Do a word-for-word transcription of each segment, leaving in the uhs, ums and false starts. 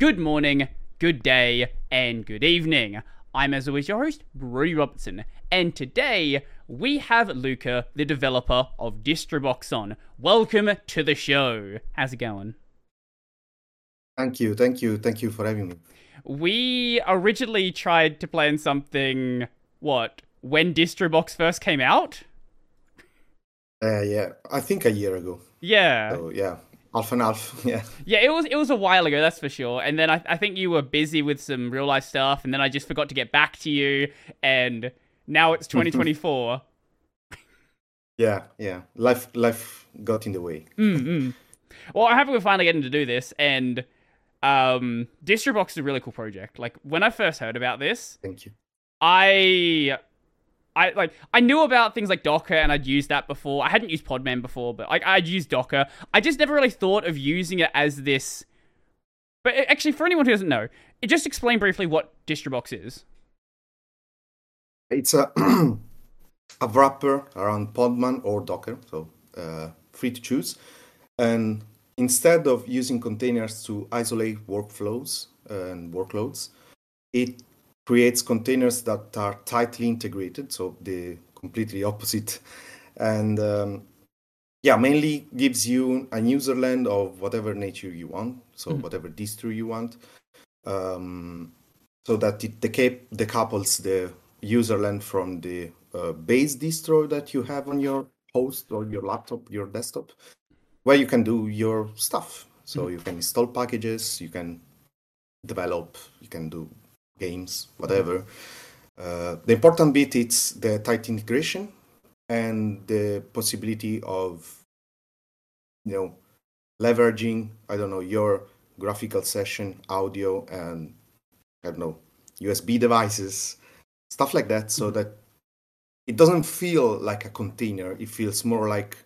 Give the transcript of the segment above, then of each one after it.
good morning, good day, and good evening. I'm as always your host, Brody Robertson, and today we have Luca, the developer of Distrobox on. Welcome to the show. How's it going? Thank you, thank you, thank you for having me. We originally tried to plan something, what, when Distrobox first came out? Uh, yeah, I think a year ago. Yeah. So yeah, half and half. Yeah. Yeah, it was it was a while ago, that's for sure. And then I I think you were busy with some real life stuff, and then I just forgot to get back to you. And now it's twenty twenty-four. Yeah, yeah. Life life got in the way. Mm-hmm. Well, I'm happy we're finally getting to do this. And um, Distrobox is a really cool project. Like when I first heard about this, Thank you. I. I like I knew about things like Docker and I'd used that before. I hadn't used Podman before, but like I'd used Docker. I just never really thought of using it as this. But actually, for anyone who doesn't know, it just explain briefly what Distrobox is. It's a a wrapper around Podman or Docker, so uh, free to choose. And instead of using containers to isolate workflows and workloads, it creates containers that are tightly integrated, so the completely opposite. And um, yeah, mainly gives you a userland of whatever nature you want, so mm-hmm. whatever distro you want, um, so that it deca- decouples the userland from the uh, base distro that you have on your host or your laptop, your desktop, where you can do your stuff. So mm-hmm. you can install packages, you can develop, you can do games, whatever. Uh, the important bit is the tight integration and the possibility of, you know, leveraging, I don't know, your graphical session, audio, and I don't know, U S B devices, stuff like that, so that it doesn't feel like a container. It feels more like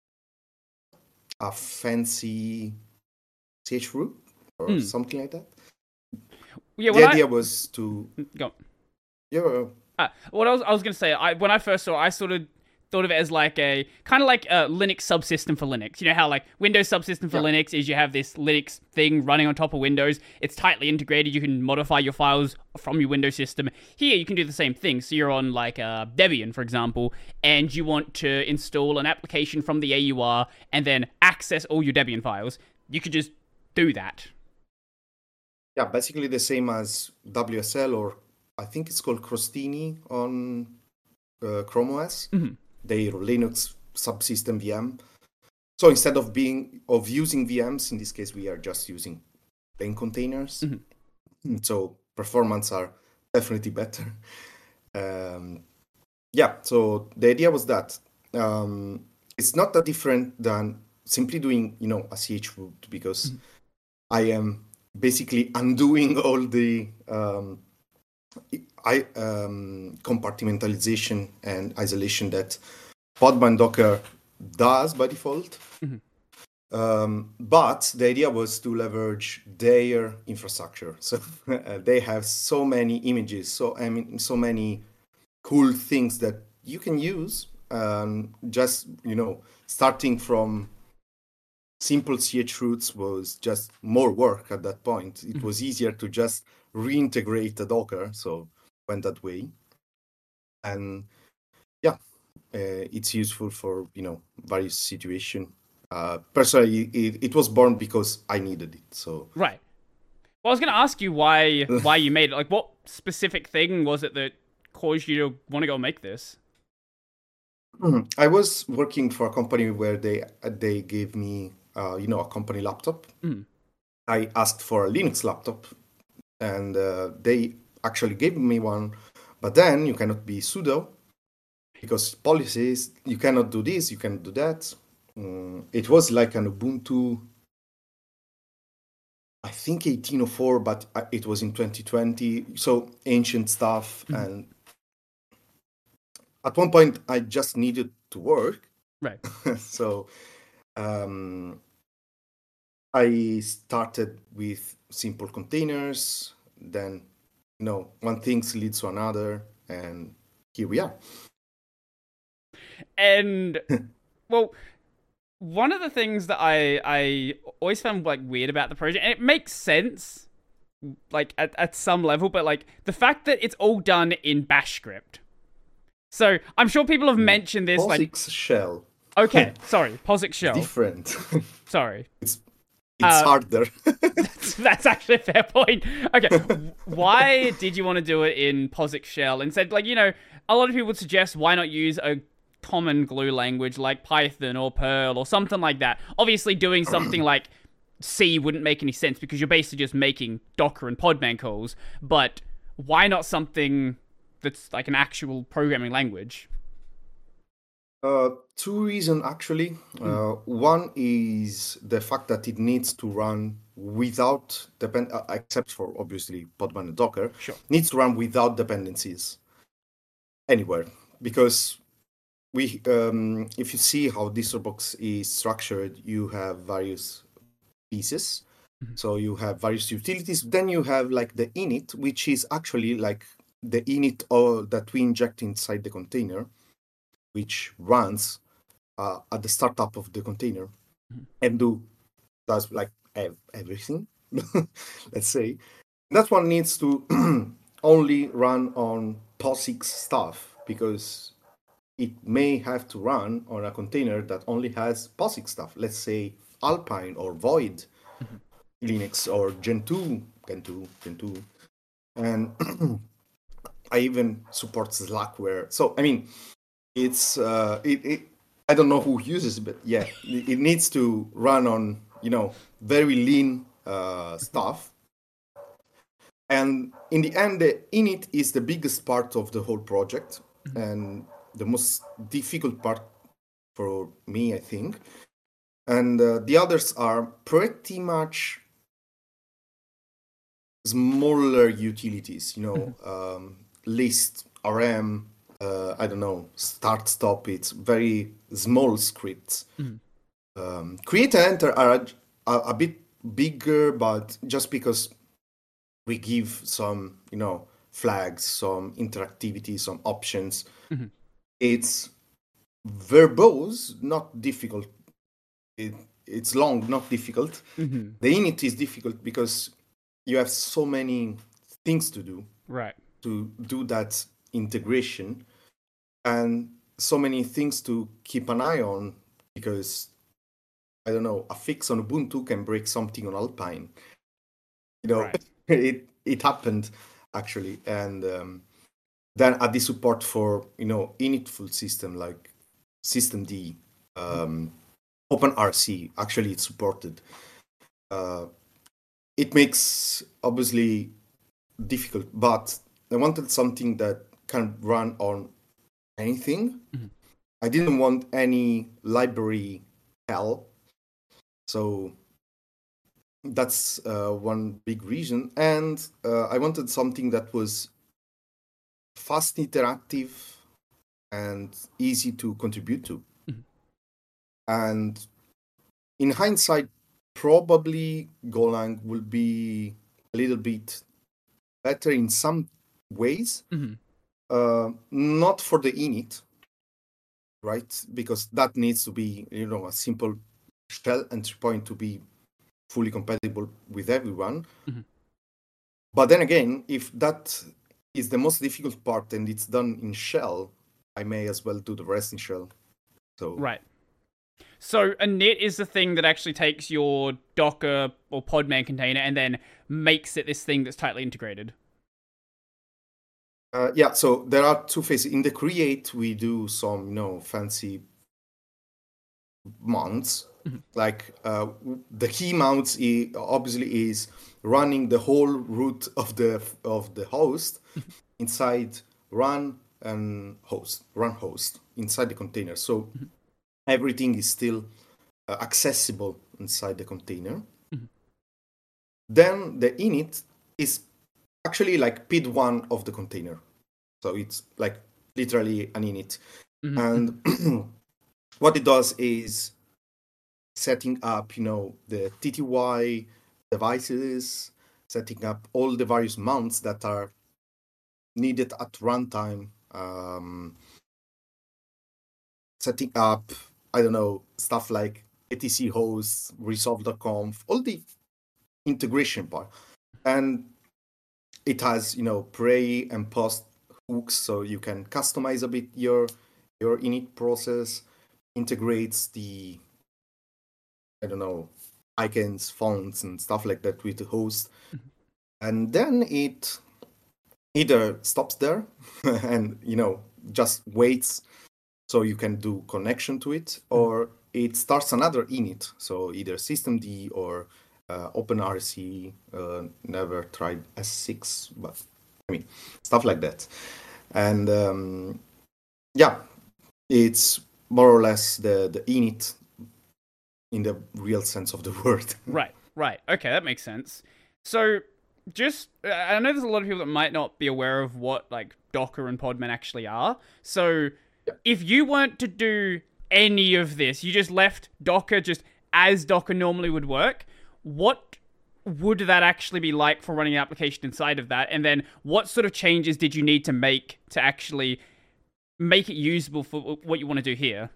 a fancy C H root or mm. something like that. Yeah, the idea I... was to go. Yeah. Uh, what I was I was gonna say, I when I first saw, it, I sort of thought of it as like a kind of like a Linux subsystem for Linux. You know how like Windows subsystem for yeah. Linux is you have this Linux thing running on top of Windows. It's tightly integrated. You can modify your files from your Windows system. Here you can do the same thing. So you're on like uh, Debian, for example, and you want to install an application from the A U R and then access all your Debian files. You could just do that. Yeah, basically the same as W S L, or I think it's called Crostini on uh, Chrome O S, mm-hmm. their Linux subsystem V M. So instead of being of using V Ms, in this case we are just using plain containers. Mm-hmm. So performance are definitely better. Um, yeah, so the idea was that um, it's not that different than simply doing, you know, a C H root, because mm-hmm. I am basically undoing all the um, I, um, compartmentalization and isolation that Podman Docker does by default. Mm-hmm. Um, but the idea was to leverage their infrastructure. So uh, they have so many images, so I mean, so many cool things that you can use. Um, just you know, starting from simple C H roots was just more work at that point. It was easier to just reintegrate the Docker, so went that way. And yeah, uh, it's useful for, you know, various situations. Uh, personally, it, it was born because I needed it. So right. Well, I was going to ask you why why you made it. Like, what specific thing was it that caused you to want to go make this? I was working for a company where they they gave me, uh, you know, a company laptop. Mm. I asked for a Linux laptop, and uh, they actually gave me one. But then you cannot be sudo, because policies, you cannot do this, you cannot do that. Um, it was like an Ubuntu, I think eighteen oh four, but it was in twenty twenty, so ancient stuff. Mm. And at one point, I just needed to work. Right. so um, I started with simple containers. Then, you know, one thing leads to another, and here we are. And, well, one of the things that I I always found like weird about the project, and it makes sense like at, at some level, but like the fact that it's all done in Bash script. So I'm sure people have mentioned this. POSIX like shell. Okay, sorry, POSIX shell. Different. Sorry. It's it's uh, harder. that's, that's actually a fair point. Okay, why did you want to do it in POSIX shell instead? Like, you know, a lot of people would suggest why not use a common glue language like Python or Perl or something like that. Obviously, doing something like C wouldn't make any sense because you're basically just making Docker and Podman calls. But why not something that's like an actual programming language? Uh, two reasons actually. Uh, one is the fact that it needs to run without depend, uh, except for obviously Podman and Docker, sure. needs to run without dependencies anywhere. Because we, um, if you see how DistroBox is structured, you have various pieces. Mm-hmm. So you have various utilities. Then you have like the init, which is actually like the init or that we inject inside the container, which runs uh, at the startup of the container mm-hmm. and do does like ev- everything. Let's say that one needs to only run on POSIX stuff because it may have to run on a container that only has POSIX stuff. Let's say Alpine or Void mm-hmm. Linux or Gentoo, Gentoo, Gentoo, and I even support Slackware. So I mean. It's uh, it, it. I don't know who uses it, but yeah, it, it needs to run on you know very lean uh, stuff. And in the end, the init is the biggest part of the whole project mm-hmm. and the most difficult part for me, I think. And uh, the others are pretty much smaller utilities, you know, mm-hmm. um, list, R M. Uh, I don't know, start, stop, it's very small scripts. Mm. Um, create and enter are a, a bit bigger, but just because we give some, you know, flags, some interactivity, some options, mm-hmm. it's verbose, not difficult. It, it's long, not difficult. Mm-hmm. The init is difficult because you have so many things to do. Right. To do that integration and so many things to keep an eye on because I don't know, a fix on Ubuntu can break something on Alpine. You know, right. it it happened actually, and um, then add the support for you know initful system like systemd, um, OpenRC. Actually, it's supported. Uh, it makes obviously difficult, but I wanted something that can run on anything. Mm-hmm. I didn't want any library hell. So that's uh, one big reason. And uh, I wanted something that was fast, interactive, and easy to contribute to. Mm-hmm. And in hindsight, probably Golang will be a little bit better in some ways. Mm-hmm. Uh, not for the init, right? Because that needs to be, you know, a simple shell entry point to be fully compatible with everyone. Mm-hmm. But then again, if that is the most difficult part and it's done in shell, I may as well do the rest in shell. So right. So a init is the thing that actually takes your Docker or Podman container and then makes it this thing that's tightly integrated. Uh, yeah, so there are two phases. In the create, we do some, you know, fancy mounts. Mm-hmm. Like uh, the key mounts is, obviously is running the whole root of the of the host mm-hmm. inside run and host, run host inside the container. So mm-hmm. everything is still uh, accessible inside the container. Mm-hmm. Then the init is actually like P I D one of the container. So it's like literally an init. Mm-hmm. And what it does is setting up, you know, the T T Y devices, setting up all the various mounts that are needed at runtime, um, setting up, I don't know, stuff like A T C hosts, resolve dot conf, all the integration part. and it has, you know, pre and post hooks, so you can customize a bit your your init process. Integrates the, I don't know, icons, fonts, and stuff like that with the host, mm-hmm. and then it either stops there and, you know, just waits so you can do connection to it, or it starts another init, so either systemd or uh, OpenRC. Uh, never tried S six, but I mean, stuff like that. And um, yeah, it's more or less the, the init in the real sense of the word. Right, right. Okay, that makes sense. So just, I know there's a lot of people that might not be aware of what like Docker and Podman actually are. So yeah. If you weren't to do any of this, you just left Docker just as Docker normally would work, what would that actually be like for running an application inside of that? And then what sort of changes did you need to make to actually make it usable for what you want to do here?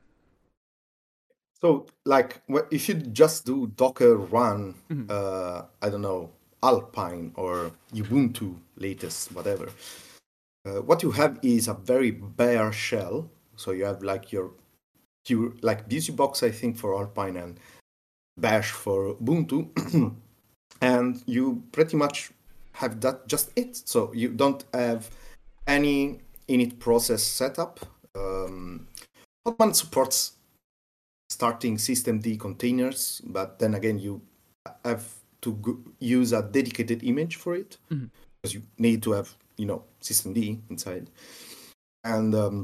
So, like, if you just do Docker run, mm-hmm. uh, I don't know, Alpine or Ubuntu latest, whatever, uh, what you have is a very bare shell. So you have like your, your like BusyBox, I think, for Alpine and Bash for Ubuntu. And you pretty much have that just it. So you don't have any init process setup. Um, Podman supports starting systemd containers, but then again, you have to go- use a dedicated image for it, mm-hmm. because you need to have, you know, systemd inside. And um,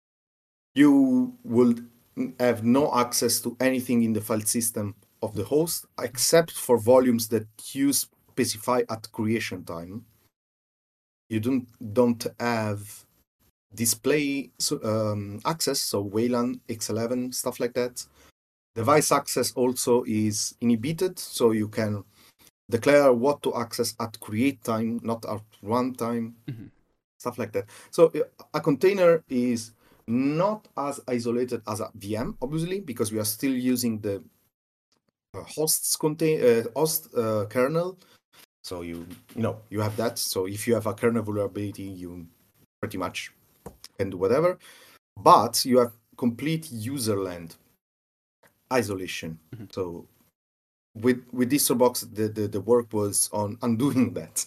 you will have no access to anything in the file system of the host, except for volumes that you specify at creation time. You don't don't have display um, access, so Wayland, X eleven, stuff like that. Device access also is inhibited, so you can declare what to access at create time, not at runtime, mm-hmm. stuff like that. So a container is not as isolated as a V M, obviously, because we are still using the uh, host's contain uh, host uh, kernel. So you you know you have that. So if you have a kernel vulnerability, you pretty much can do whatever. But you have complete userland isolation. Mm-hmm. So with with DistroBox, the, the, the work was on undoing that.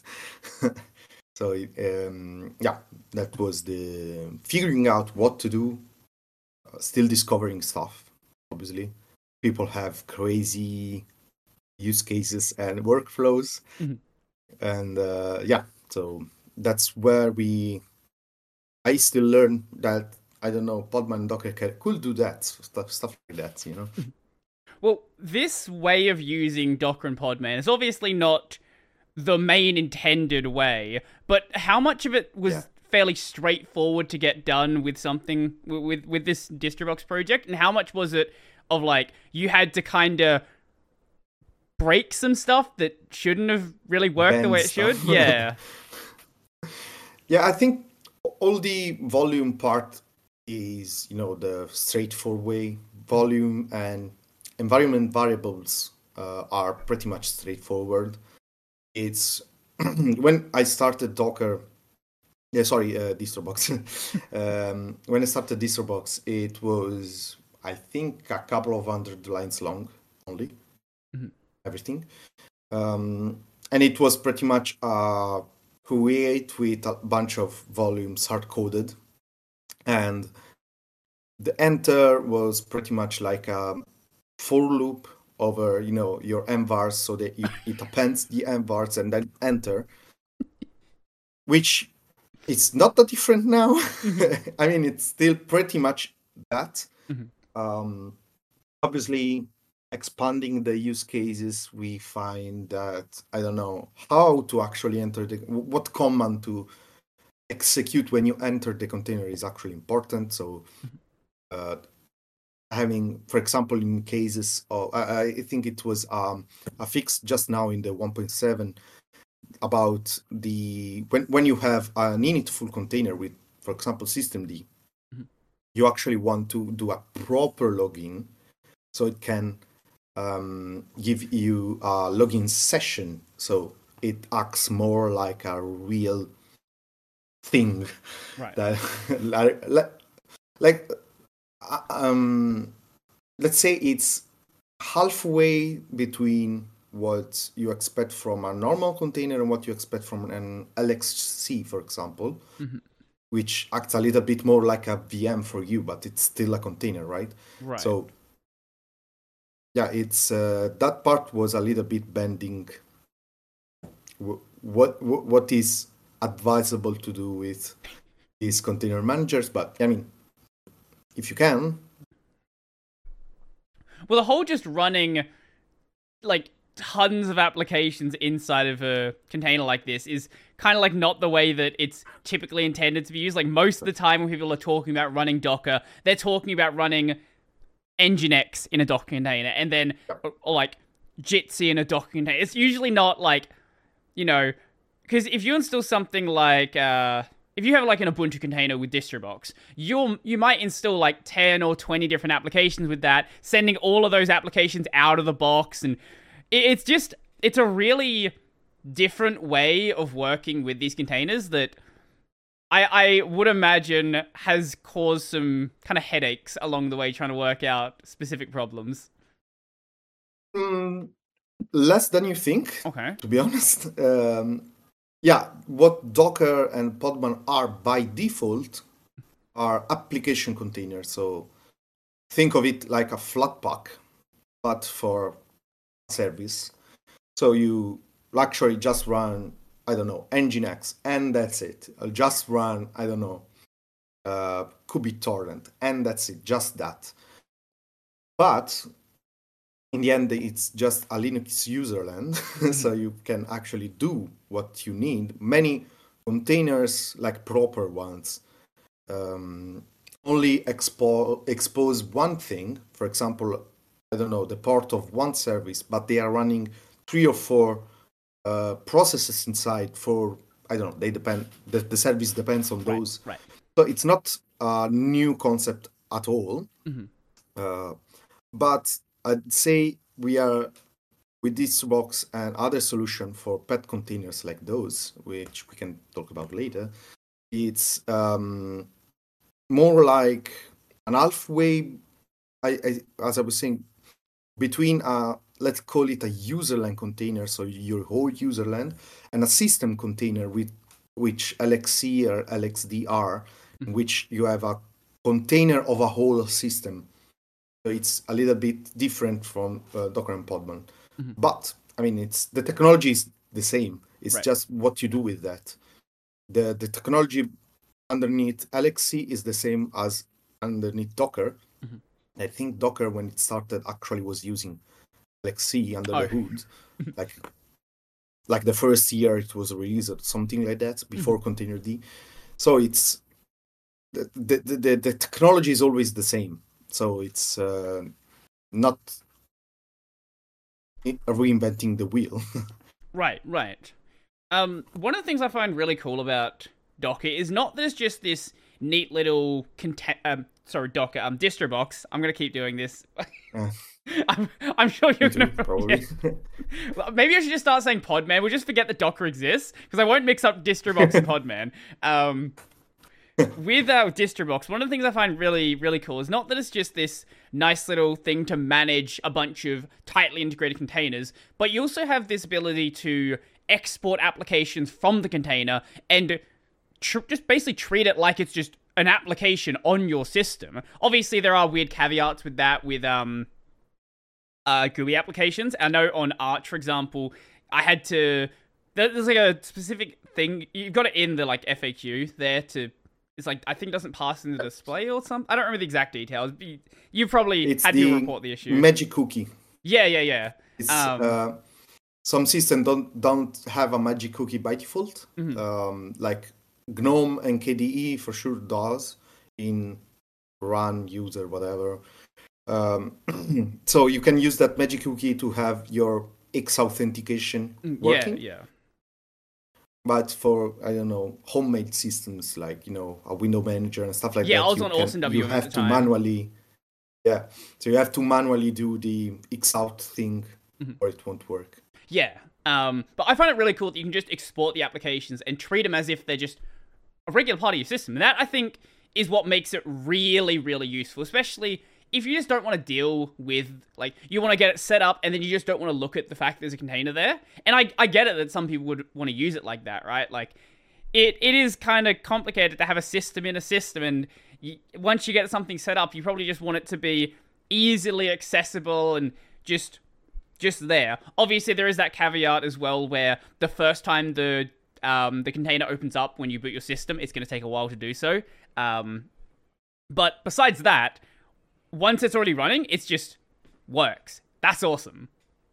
So um, yeah, that was the figuring out what to do, uh, still discovering stuff. Obviously, people have crazy use cases and workflows, mm-hmm. and uh, yeah, so that's where we. I still learn that I don't know Podman and Docker could do that stuff, stuff like that, you know. Well, this way of using Docker and Podman is obviously not the main intended way, but how much of it was yeah. fairly straightforward to get done with something with with this DistroBox project, and how much was it of like you had to kind of break some stuff that shouldn't have really worked Bend the way it stuff. should? Yeah. Yeah, I think all the volume part is, you know, the straightforward way. Volume and environment variables uh, are pretty much straightforward. It's when I started Docker, yeah, sorry, uh, DistroBox. um, when I started DistroBox, it was, I think, a couple of hundred lines long only, mm-hmm. everything. Um, and it was pretty much a create with a bunch of volumes hard-coded. And the enter was pretty much like a for loop over, you know, your envars, so that it, it appends the envars and then enter, which it's not that different now. Mm-hmm. I mean, it's still pretty much that. Mm-hmm. Um, obviously, expanding the use cases, we find that, I don't know, how to actually enter the, what command to execute when you enter the container is actually important. So uh, having, for example, in cases of, I, I think it was um, a fix just now in the one point seven about the, when, when you have an initful container with, for example, systemd, mm-hmm. you actually want to do a proper login so it can um, give you a login session. So it acts more like a real thing. Right. That, like, like um, let's say it's halfway between what you expect from a normal container and what you expect from an L X C, for example, mm-hmm. which acts a little bit more like a V M for you, but it's still a container, right? Right. So, yeah, it's uh, that part was a little bit bending. What what what is advisable to do with these container managers? But I mean, if you can. Well, the whole just running like tons of applications inside of a container like this is kind of like not the way that it's typically intended to be used. Like most of the time when people are talking about running Docker, they're talking about running Nginx in a Docker container and then or, or like Jitsi in a Docker container. It's usually not like, you know, because if you install something like uh if you have like an Ubuntu container with DistroBox, you'll you might install like ten or twenty different applications with that, sending all of those applications out of the box, and it's just it's a really different way of working with these containers that I I would imagine has caused some kind of headaches along the way trying to work out specific problems. Mm, less than you think. Okay. To be honest. Um, Yeah, what Docker and Podman are by default are application containers. So think of it like a Flatpak, but for service. So you actually just run, I don't know, Nginx, and that's it. I'll just run, I don't know, uh, kubecttorrent, and that's it, just that. But in the end, it's just a Linux userland, so you can actually do what you need. Many containers, like proper ones, um, only expo- expose one thing. For example, I don't know, the port of one service, but they are running three or four uh, processes inside for, I don't know, they depend, the, the service depends on those. Right, right. So it's not a new concept at all. Mm-hmm. Uh, but I'd say we are, with DistroBox and other solution for pet containers like those, which we can talk about later, it's um, more like an halfway, I, I, as I was saying, between, a, let's call it a userland container, so your whole userland, and a system container with which L X C or L X D are, mm-hmm. in which you have a container of a whole system. So it's a little bit different from uh, Docker and Podman. Mm-hmm. But, I mean, it's the technology is the same. It's right. just what you do with that. The the technology underneath L X C is the same as underneath Docker. Mm-hmm. I think Docker, when it started, actually was using L X C under oh. the hood. like, like the first year it was released or something like that, before mm-hmm. Containerd. So it's the, the, the, the technology is always the same. So it's uh, not reinventing the wheel. Right, right. Um, one of the things I find really cool about Docker is not that it's just this neat little content. Um, sorry, Docker. Um, DistroBox. I'm gonna keep doing this. Uh, I'm, I'm sure you're gonna probably. Yeah. Maybe I should just start saying Podman. We'll just forget that Docker exists because I won't mix up DistroBox and Podman. Um. With our DistroBox, one of the things I find really, really cool is not that it's just this nice little thing to manage a bunch of tightly integrated containers, but you also have this ability to export applications from the container and tr- just basically treat it like it's just an application on your system. Obviously, there are weird caveats with that with um, uh, G U I applications. I know on Arch, for example, I had to... There's like a specific thing. You've got it in the like F A Q there to... It's like, I think it doesn't pass in the display or something. I don't remember the exact details. You, you probably it's had to report the issue. Magic cookie. Yeah, yeah, yeah. It's, um, uh, some systems don't don't have a magic cookie by default. Mm-hmm. Um, like GNOME and K D E for sure does in run, user, whatever. Um, so you can use that magic cookie to have your X authentication working. Yeah, yeah. But for, I don't know, homemade systems like, you know, a window manager and stuff like yeah, that. Yeah, I was on Awesome W You M have at the to time. manually, yeah. So you have to manually do the X out thing mm-hmm. or it won't work. Yeah. Um, but I find it really cool that you can just export the applications and treat them as if they're just a regular part of your system. And that, I think, is what makes it really, really useful, especially if you just don't want to deal with, like, you want to get it set up and then you just don't want to look at the fact there's a container there. And I, I get it that some people would want to use it like that, right? Like, it, it is kind of complicated to have a system in a system, and you, once you get something set up, you probably just want it to be easily accessible and just just there. Obviously, there is that caveat as well where the first time the um, the container opens up when you boot your system, it's going to take a while to do so. Um, but besides that, once it's already running, it's just works. That's awesome.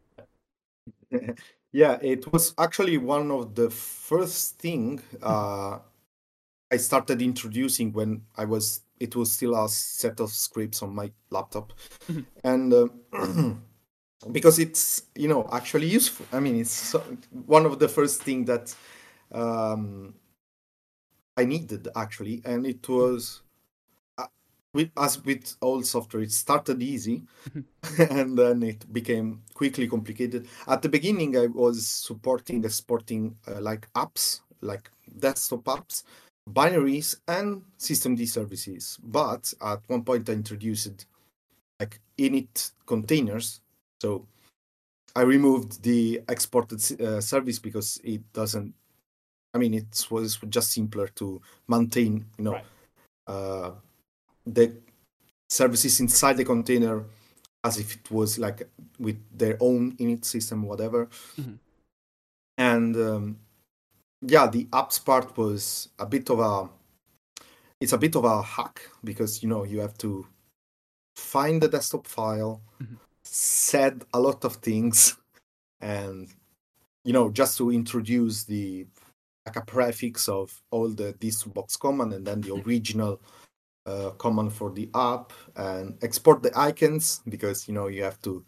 Yeah, it was actually one of the first thing uh, I started introducing when I was, it was still a set of scripts on my laptop. And uh, because it's, you know, actually useful. I mean, it's so, one of the first thing that um, I needed actually. And it was, uh, with, as with all software, it started easy and then it became quickly complicated. At the beginning, I was supporting, exporting uh, like apps, like desktop apps, binaries, and systemd services. But at one point, I introduced like init containers. So I removed the exported uh, service because it doesn't, I mean, it was just simpler to maintain, you know, right. uh, the services inside the container as if it was like with their own init system, whatever. Mm-hmm. And um, yeah, the apps part was a bit of a, it's a bit of a hack because, you know, you have to find the desktop file, mm-hmm. said a lot of things, and you know, just to introduce the like a prefix of all the distro-box command and then the original uh, command for the app, and export the icons because you know you have to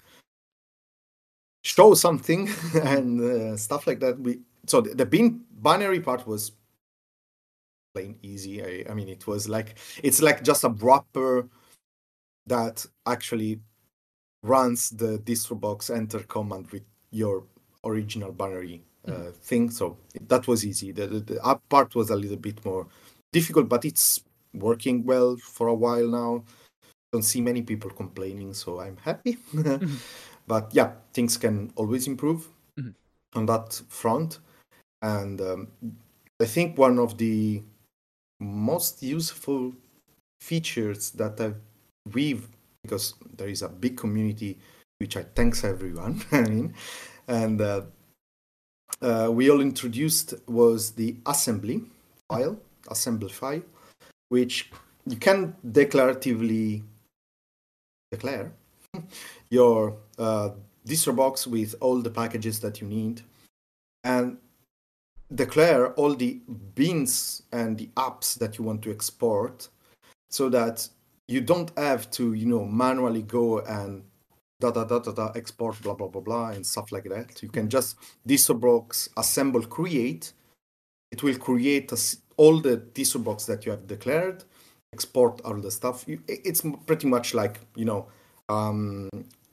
show something and uh, stuff like that. We so the, the bin binary part was plain easy. I, I mean, it was like it's like just a wrapper that actually runs the distro-box enter command with your original binary uh, mm-hmm. thing. So that was easy. The, the, the app part was a little bit more difficult, but it's working well for a while now. Don't see many people complaining, so I'm happy. Mm-hmm. But yeah, things can always improve mm-hmm. on that front. And um, I think one of the most useful features that I've we've because there is a big community, which I thanks everyone. I mean, and uh, uh, we all introduced was the assembly file, assembly file, which you can declaratively declare your uh, distro box with all the packages that you need, and declare all the bins and the apps that you want to export, so that you don't have to, you know, manually go and da da da da da export blah blah blah blah and stuff like that. You can just distro-box assemble create. It will create a, all the distro-box that you have declared, export all the stuff. You, it's pretty much like, you know, um,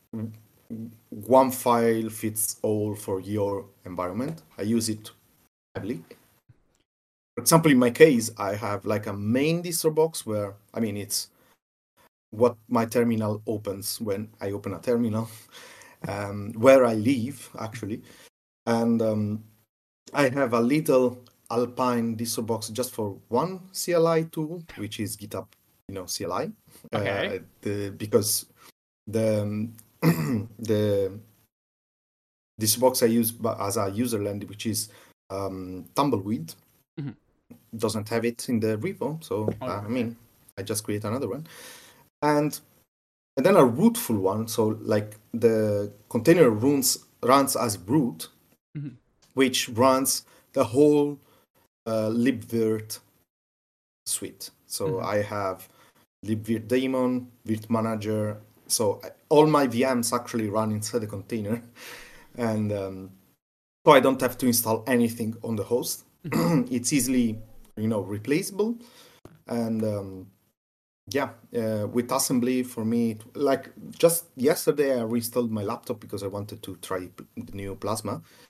one file fits all for your environment. I use it heavily. For example, in my case, I have like a main distro-box where, I mean, it's what my terminal opens when I open a terminal, um, where I live, actually. And um, I have a little Alpine distro-box just for one C L I tool, which is GitHub, you know, C L I. Okay. Uh, the, because the the distro-box I use as a userland, which is um, Tumbleweed, mm-hmm. doesn't have it in the repo. So, oh, uh, I mean, I just create another one. And and then a rootful one, so like the container runs runs as root, mm-hmm. which runs the whole uh, libvirt suite. So mm-hmm. I have libvirt daemon, virt manager. So I, all my V Ms actually run inside the container, and um, so I don't have to install anything on the host. Mm-hmm. It's easily, you know, replaceable, and um, yeah, uh, with assembly for me, like just yesterday I reinstalled my laptop because I wanted to try the new Plasma. Mm-hmm.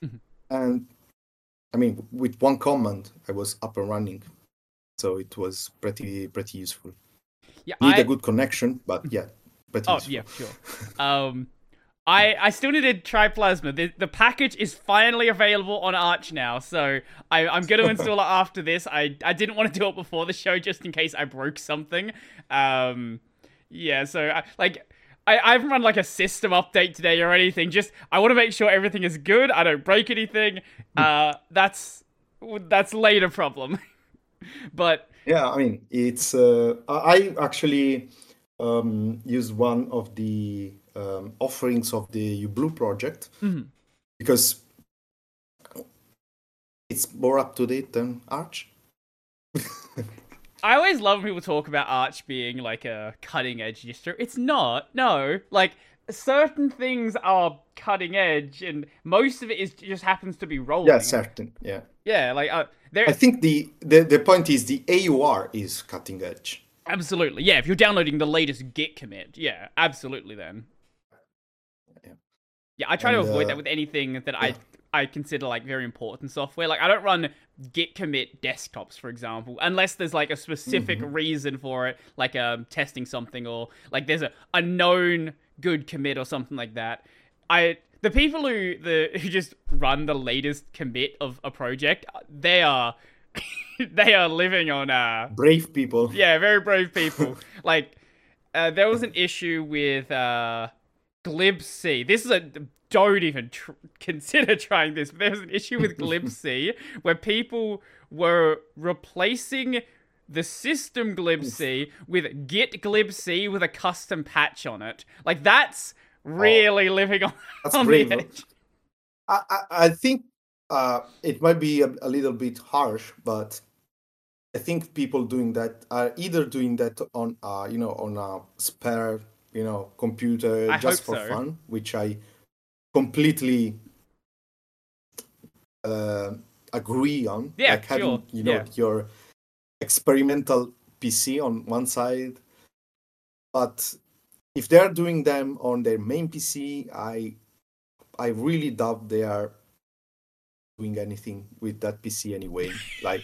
and I mean, with one command, I was up and running, so it was pretty pretty useful. Yeah, Need I... a good connection, but yeah, pretty oh useful. yeah, sure. Um, I I still need to try Plasma. The the package is finally available on Arch now, so I I'm gonna install it after this. I I didn't want to do it before the show just in case I broke something. Um, yeah, so I, like. I, I haven't run like a system update today or anything. Just I want to make sure everything is good. I don't break anything. Uh, that's that's later problem. But yeah, I mean, it's uh, I actually um, use one of the um, offerings of the uBlue project mm-hmm. because it's more up to date than Arch. I always love when people talk about Arch being like a cutting edge distro. It's not. No, like certain things are cutting edge, and most of it is just happens to be rolling. Yeah, certain. Yeah. Yeah, like uh, there. I think the, the the point is the A U R is cutting edge. Absolutely, yeah. If you're downloading the latest Git commit, yeah, absolutely. Then. Yeah. Yeah, I try and, to avoid uh, that with anything that yeah. I I consider like very important software. Like I don't run Git commit desktops, for example, unless there's like a specific mm-hmm. reason for it, like um testing something or like there's a, a known good commit or something like that. I the people who the who just run the latest commit of a project, they are they are living on uh brave people. Yeah, very brave people. Like uh, there was an issue with uh glibc. This is a don't even tr- consider trying this. But there was an issue with glibc where people were replacing the system glibc with git glibc with a custom patch on it. Like that's really oh, living on, that's on brave. the edge. I, I, I think uh, it might be a, a little bit harsh, but I think people doing that are either doing that on, uh, you know, on a spare, you know, computer I just for so. fun, which I completely uh, agree on. Yeah, like having, sure. you know, yeah. your experimental P C on one side, but if they're doing them on their main P C, I I really doubt they are doing anything with that P C anyway. Like,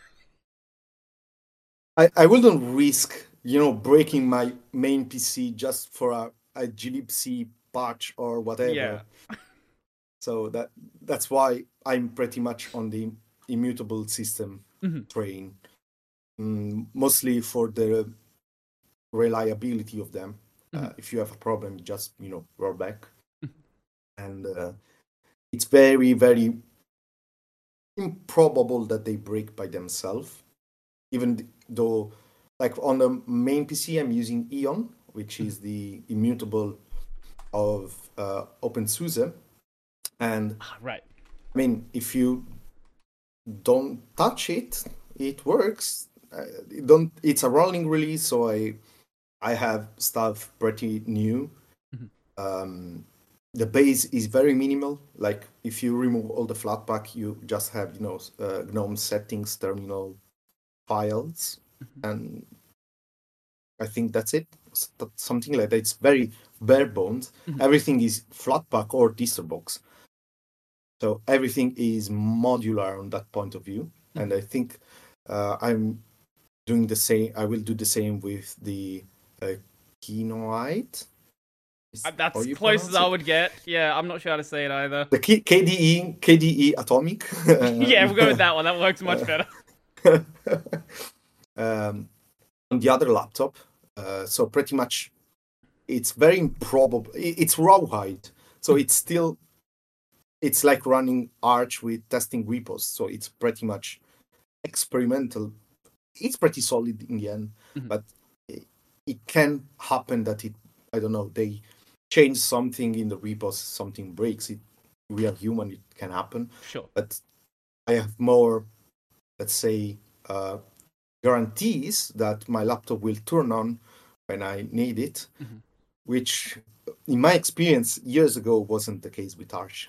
I, I wouldn't risk, you know, breaking my main P C just for a, a glibc patch or whatever. Yeah. So that that's why I'm pretty much on the immutable system mm-hmm. train, mm, mostly for the reliability of them. Mm-hmm. Uh, if you have a problem, just, you know, roll back. Mm-hmm. And uh, it's very, very improbable that they break by themselves, even though, like on the main P C, I'm using Eon, which is the immutable of uh, OpenSUSE. And ah, right. I mean, if you don't touch it, it works. Uh, it don't. It's a rolling release, so I I have stuff pretty new. Mm-hmm. Um, the base is very minimal. Like if you remove all the Flatpak, you just have, you know, uh, GNOME settings terminal files, mm-hmm. and I think that's it. Something like that. It's very bare bones. Mm-hmm. Everything is Flatpak or DistroBox. So everything is modular on that point of view. Mm-hmm. And I think uh, I'm doing the same. I will do the same with the uh, Kinoite. Uh, that's as close as I would get. Yeah, I'm not sure how to say it either. The K- KDE, KDE Atomic. Yeah, we'll go with that one. That works much better. um, on the other laptop. Uh, so pretty much it's very improbable. It's rawhide. So it's still, it's like running Arch with testing repos. So it's pretty much experimental. It's pretty solid in the end, mm-hmm. but it, it can happen that it, I don't know, they change something in the repos, something breaks. It, we are human, it can happen. Sure. But I have more, let's say, uh, guarantees that my laptop will turn on when I need it, mm-hmm. which in my experience years ago wasn't the case with Arch.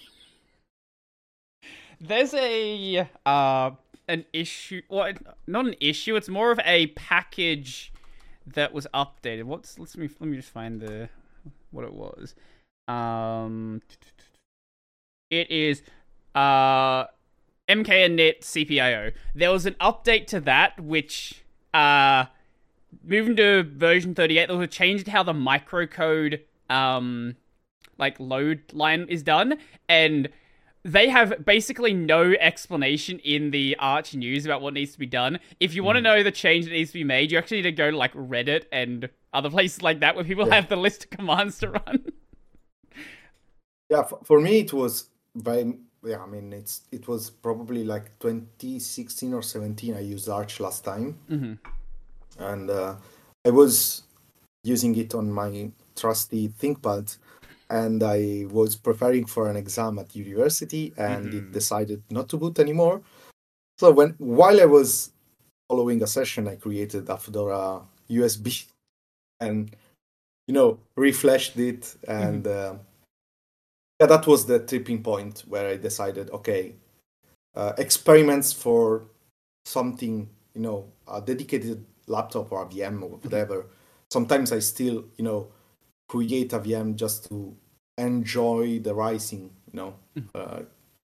There's a uh an issue, well, not an issue, it's more of a package that was updated. What's let me let me just find the what it was. Um it is uh, M K N Net C P I O. There was an update to that, which uh, moving to version thirty-eight, there was a change to how the microcode um, like load line is done, and they have basically no explanation in the Arch news about what needs to be done. If you want to know the change that needs to be made, you actually need to go to like Reddit and other places like that where people yeah. have the list of commands to run. Yeah, for, for me it was very yeah. I mean, it's it was probably like twenty sixteen or seventeen. I used Arch last time, mm-hmm. and uh, I was using it on my trusty ThinkPad. And I was preparing for an exam at university, and mm-hmm. it decided not to boot anymore. So when while I was following a session, I created a Fedora U S B, and you know reflashed it, and mm-hmm. uh, yeah, that was the tipping point where I decided, okay, uh, experiments for something, you know, a dedicated laptop or a V M or whatever. Mm-hmm. Sometimes I still, you know. create a V M just to enjoy the rising, you know. Mm. Uh,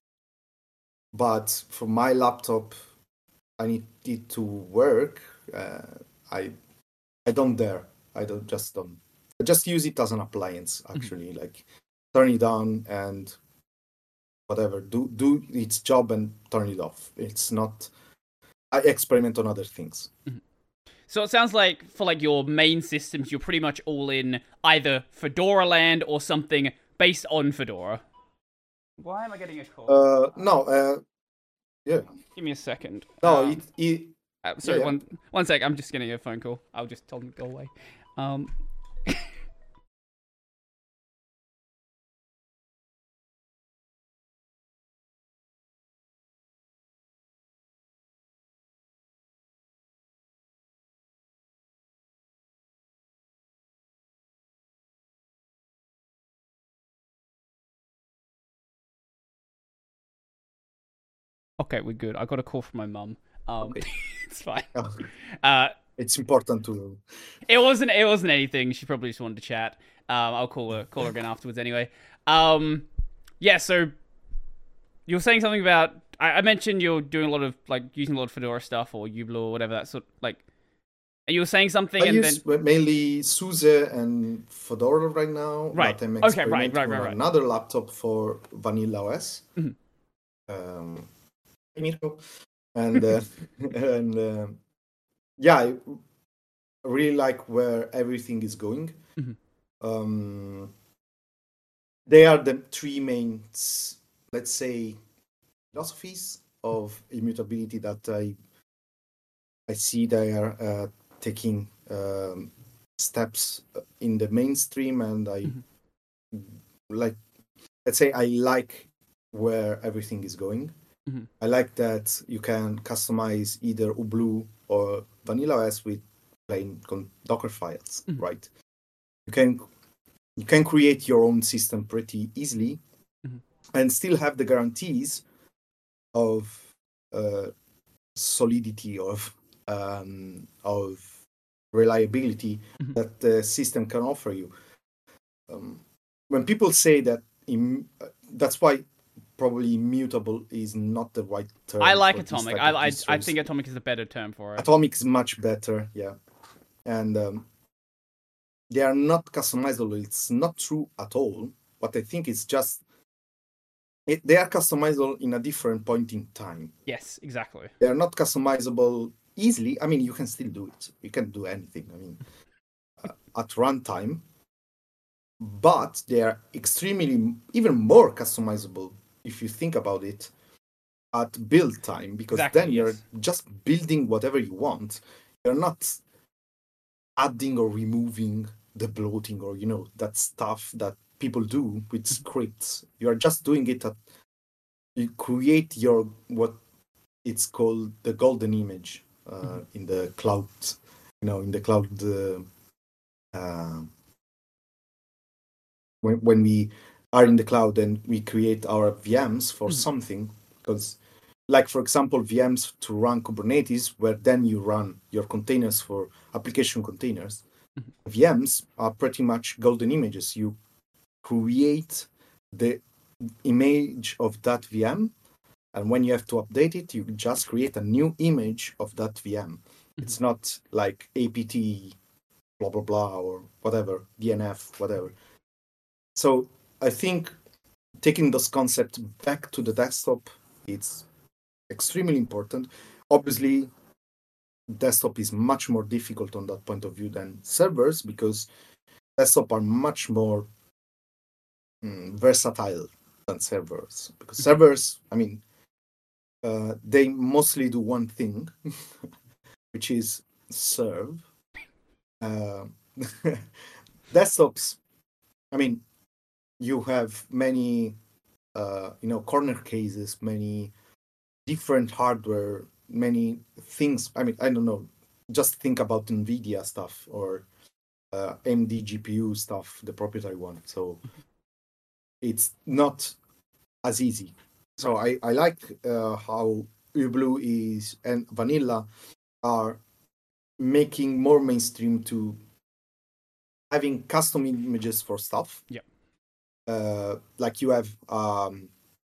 but for my laptop, I need it to work. Uh, I I don't dare. I don't just don't. I just use it as an appliance. Actually, mm-hmm. like turn it on and whatever. Do do its job and turn it off. It's not. I experiment on other things. Mm-hmm. So it sounds like for like your main systems, you're pretty much all in either Fedora land or something based on Fedora. Why am I getting a call? Uh, no, uh, yeah. Give me a second. No, um, it. it uh, sorry, yeah. one one sec. I'm just getting a phone call. I'll just tell them to go away. Um. Okay, we're good. I got a call from my mum. Um, okay. It's fine. Oh. Uh, it's important to. It wasn't. It wasn't anything. She probably just wanted to chat. Um, I'll call her. Call her again afterwards. Anyway. Um, yeah. So you were saying something about. I, I mentioned you're doing a lot of like using a lot of Fedora stuff or Ublu or whatever that sort. Like, and you were saying something. I and use then... mainly SUSE and Fedora right now. Right. But I'm okay. Right. Right. Right. Right. Another laptop for Vanilla O S. Mm-hmm. Um. And uh, and uh, yeah, I really like where everything is going. Mm-hmm. Um, they are the three main, let's say, philosophies of immutability that I I see they are uh, taking um, steps in the mainstream, and I mm-hmm. like. Let's say I like where everything is going. Mm-hmm. I like that you can customize either Ublu or Vanilla O S with plain Docker files, mm-hmm. right? You can you can create your own system pretty easily, mm-hmm. and still have the guarantees of uh, solidity of um, of reliability mm-hmm. that the system can offer you. Um, when people say that, im- that's why. Probably immutable is not the right term. I like Atomic. I I, I think Atomic is a better term for it. Atomic is much better, yeah. And um, they are not customizable. It's not true at all. What I think is just it, they are customizable in a different point in time. Yes, exactly. They are not customizable easily. I mean, you can still do it. You can do anything. I mean, uh, at runtime, but they are extremely even more customizable. If you think about it, at build time, because exactly, then you're yes. just building whatever you want. You're not adding or removing the bloating or, you know, that stuff that people do with scripts. You are just doing it at, you create your, what it's called the golden image uh, mm-hmm. in the cloud, you know, in the cloud, uh, uh, when, when we, are in the cloud and we create our V Ms for mm-hmm. something, because like, for example, V Ms to run Kubernetes, where then you run your containers for application containers. Mm-hmm. V Ms are pretty much golden images. You create the image of that V M And when you have to update it, you just create a new image of that V M. Mm-hmm. It's not like apt blah, blah, blah, or whatever, D N F, whatever. So I think taking those concepts back to the desktop, it's extremely important. Obviously, desktop is much more difficult on that point of view than servers, because desktop are much more mm, versatile than servers. Because servers, I mean, uh, they mostly do one thing, which is serve. Uh, desktops, I mean, you have many, uh, you know, corner cases, many different hardware, many things. I mean, I don't know. Just think about NVIDIA stuff or uh, A M D G P U stuff, the proprietary one. So it's not as easy. So I, I like uh, how Ublu is and Vanilla are making more mainstream to having custom images for stuff. Yeah. Uh, like you have, um,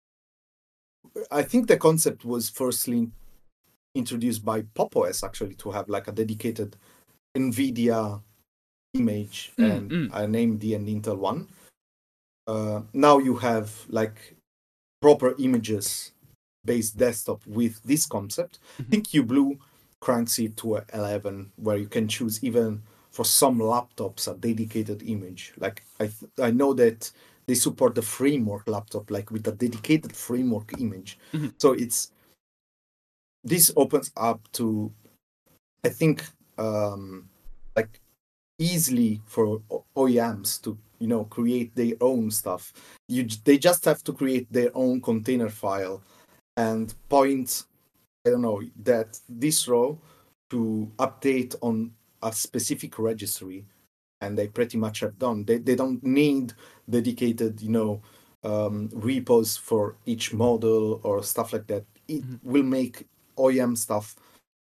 I think the concept was firstly introduced by Pop! O S actually, to have like a dedicated NVIDIA image mm, and mm. an A M D and Intel one. Uh, now you have like proper images based desktop with this concept. Mm-hmm. I think Ublu cranks it to eleven, where you can choose even for some laptops a dedicated image. Like I th- I know that they support the framework laptop, like with a dedicated framework image. Mm-hmm. So it's this opens up to, I think, um, like easily for O E Ms to, you know, create their own stuff. You they just have to create their own container file and point, I don't know, that distro to update on a specific registry, and they pretty much have done. They they don't need dedicated, you know, um, repos for each model or stuff like that. It mm-hmm. will make O E M stuff,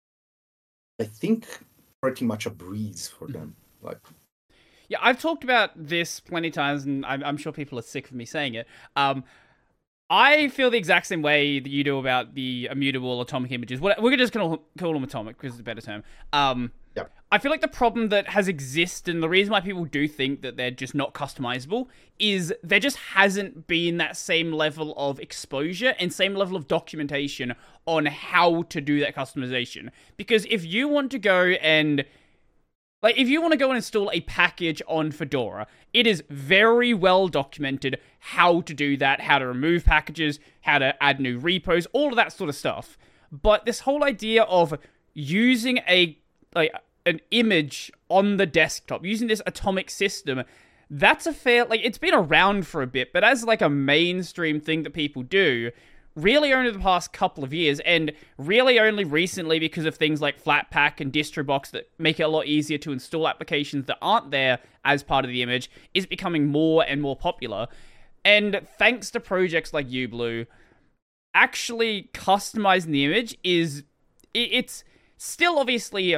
I think, pretty much a breeze for them. Like, yeah, I've talked about this plenty of times, and I'm, I'm sure people are sick of me saying it. Um, I feel the exact same way that you do about the immutable atomic images. We're just going to call them atomic because it's a better term. Um, yep. I feel like the problem that has existed, and the reason why people do think that they're just not customizable, is there just hasn't been that same level of exposure and same level of documentation on how to do that customization. Because if you want to go and... Like, if you want to go and install a package on Fedora, it is very well documented how to do that, how to remove packages, how to add new repos, all of that sort of stuff. But this whole idea of using a like an image on the desktop, using this atomic system, that's a fair... Like, it's been around for a bit, but as, like, a mainstream thing that people do... really only the past couple of years, and really only recently because of things like Flatpak and DistroBox that make it a lot easier to install applications that aren't there as part of the image, is becoming more and more popular. And thanks to projects like Ublu, actually customizing the image is... It's still obviously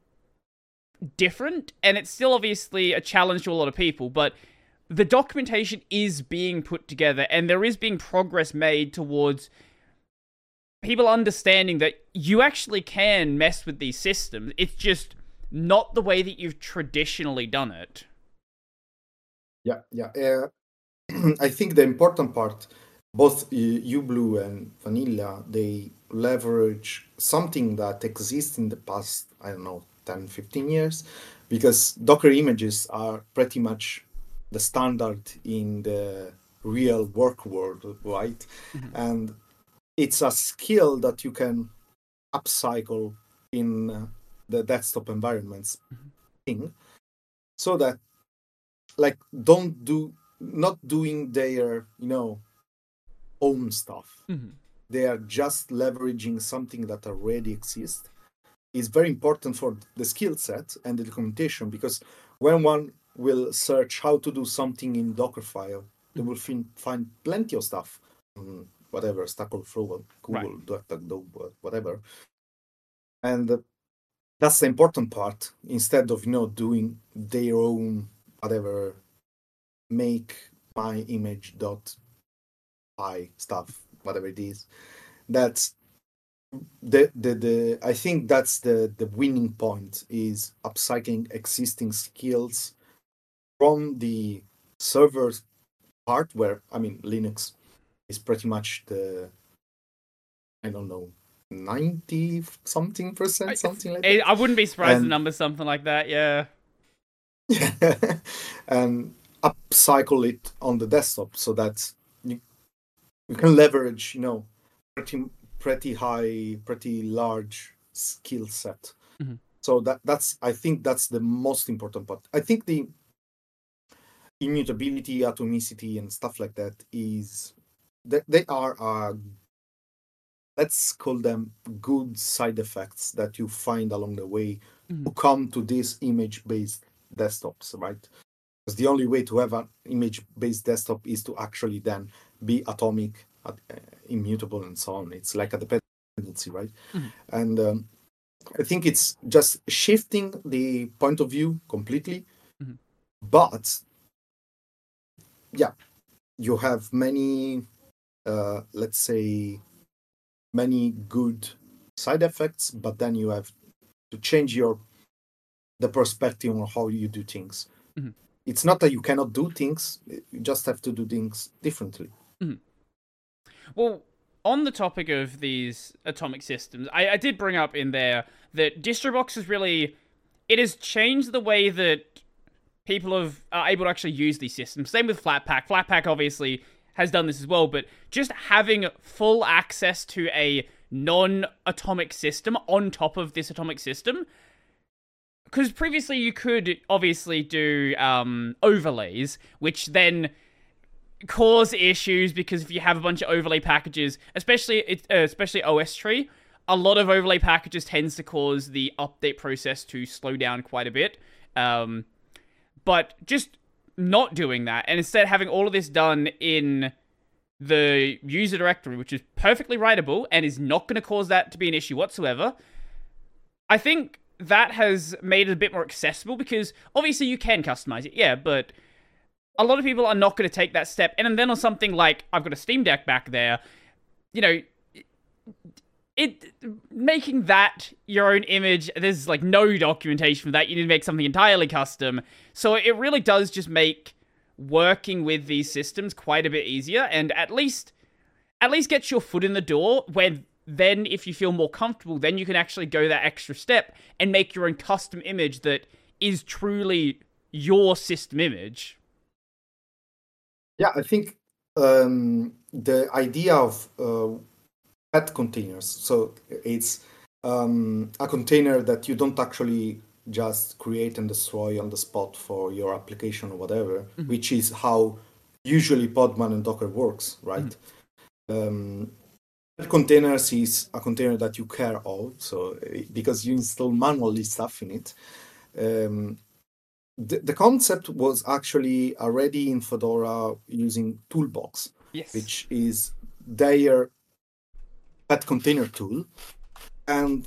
different, and it's still obviously a challenge to a lot of people, but... the documentation is being put together, and there is being progress made towards people understanding that you actually can mess with these systems. It's just not the way that you've traditionally done it. Yeah, yeah. Uh, I think the important part, both Ublu and Vanilla, they leverage something that exists in the past, I don't know, ten, fifteen years, because Docker images are pretty much the standard in the real work world, right? Mm-hmm. And it's a skill that you can upcycle in uh, the desktop environments mm-hmm. thing, so that, like, don't do, not doing their, you know, own stuff. Mm-hmm. They are just leveraging something that already exists. Is very important for the skill set and the documentation, because when one will search how to do something in Dockerfile, they will fin- find plenty of stuff, um, whatever, Stack Overflow, Google, right. DuckDuckGo, whatever. And uh, that's the important part. Instead of, you know, doing their own, whatever, make my image dot py stuff, whatever it is, That's the, the the I think that's the the winning point, is upcycling existing skills from the server part, where I mean Linux is pretty much the, I don't know, ninety something percent, something like that. I wouldn't be surprised and, the number something like that. Yeah. And upcycle it on the desktop so that you, you can leverage, you know, pretty pretty high, pretty large skill set. Mm-hmm. So that that's I think that's the most important part. I think the immutability, atomicity, and stuff like that is that they are uh, let's call them good side effects that you find along the way mm-hmm. to come to these image-based desktops, right? Because the only way to have an image-based desktop is to actually then be atomic, uh, immutable, and so on. It's like a dependency, right? Mm-hmm. And um, I think it's just shifting the point of view completely. Mm-hmm. But yeah, you have many, uh, let's say, many good side effects, but then you have to change your the perspective on how you do things. Mm-hmm. It's not that you cannot do things, you just have to do things differently. Mm-hmm. Well, on the topic of these atomic systems, I, I did bring up in there that DistroBox is really, it has changed the way that people have, are able to actually use these systems. Same with Flatpak. Flatpak obviously has done this as well, but just having full access to a non-atomic system on top of this atomic system, because previously you could obviously do um, overlays, which then cause issues, because if you have a bunch of overlay packages, especially uh, especially O S Tree, a lot of overlay packages tends to cause the update process to slow down quite a bit. Um, but just not doing that, and instead having all of this done in the user directory, which is perfectly writable and is not going to cause that to be an issue whatsoever, I think that has made it a bit more accessible, because obviously you can customize it, yeah, but a lot of people are not going to take that step. And then on something like, I've got a Steam Deck back there, you know, it making that your own image, there's like no documentation for that. You need to make something entirely custom. So it really does just make working with these systems quite a bit easier, and at least at least gets your foot in the door, where then if you feel more comfortable, then you can actually go that extra step and make your own custom image that is truly your system image. Yeah, I think um, the idea of uh, pet containers, so it's um, a container that you don't actually just create and destroy on the spot for your application or whatever, mm-hmm. which is how usually Podman and Docker works, right? Mm-hmm. Um, containers is a container that you care of, so because you install manually stuff in it. Um, the, the concept was actually already in Fedora using Toolbox, yes. which is their pet container tool. And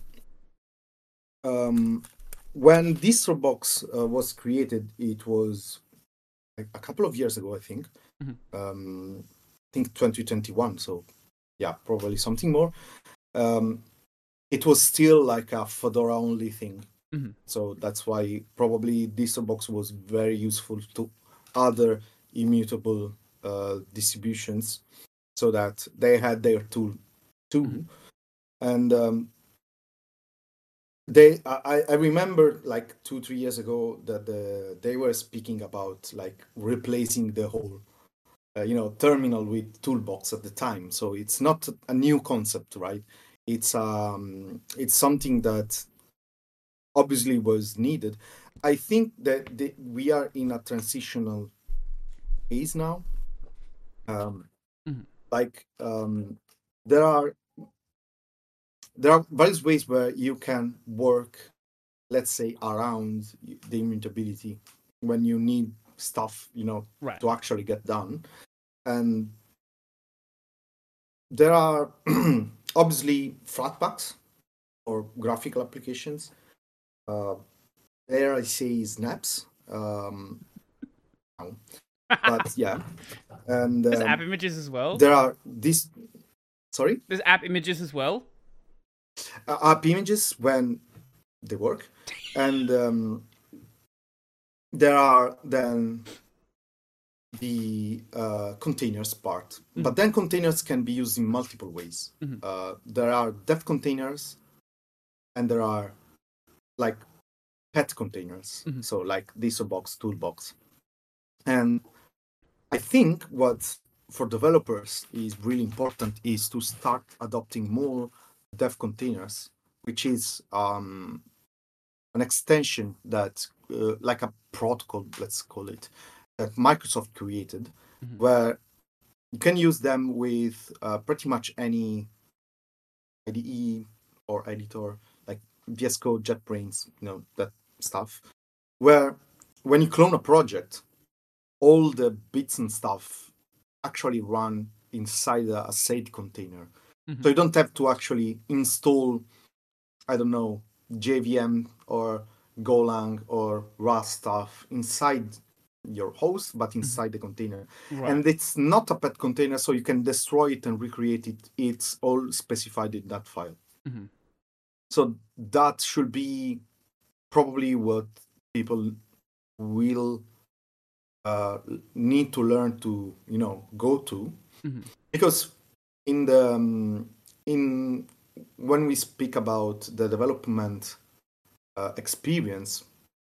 um, when DistroBox uh, was created, it was a, a couple of years ago, I think. Mm-hmm. Um, I think twenty twenty-one, so yeah, probably something more. Um, it was still like a Fedora-only thing. Mm-hmm. So that's why probably DistroBox was very useful to other immutable uh, distributions, so that they had their tool too. Mm-hmm. And um, they, I, I remember like two, three years ago that the, they were speaking about like replacing the whole Uh, you know, terminal with Toolbox at the time. So it's not a new concept, right? It's um, it's something that obviously was needed. I think that the, we are in a transitional phase now. Um, mm-hmm. Like um, there are there are various ways where you can work, let's say, around the immutability when you need stuff, you know, right. to actually get done. And there are obviously Flatpaks or graphical applications. Uh, there I say snaps. Um, but yeah. And there's um, app images as well. There are this Sorry? There's app images as well? Uh, app images when they work. And um, there are then the uh, containers part. Mm-hmm. But then containers can be used in multiple ways. Mm-hmm. Uh, there are dev containers, and there are like pet containers. Mm-hmm. So like DisoBox, Toolbox. And I think what for developers is really important is to start adopting more dev containers, which is um, an extension that, uh, like a protocol, let's call it, that Microsoft created, mm-hmm. where you can use them with uh, pretty much any I D E or editor, like V S Code, JetBrains, you know, that stuff, where when you clone a project, all the bits and stuff actually run inside a, a S A I D container. Mm-hmm. So you don't have to actually install, I don't know, J V M or Golang or Rust stuff inside your host, but inside mm-hmm. the container. Right. And it's not a pet container, so you can destroy it and recreate it. It's all specified in that file. Mm-hmm. So that should be probably what people will uh, need to learn to, you know, go to. Mm-hmm. Because in the um, in when we speak about the development uh, experience,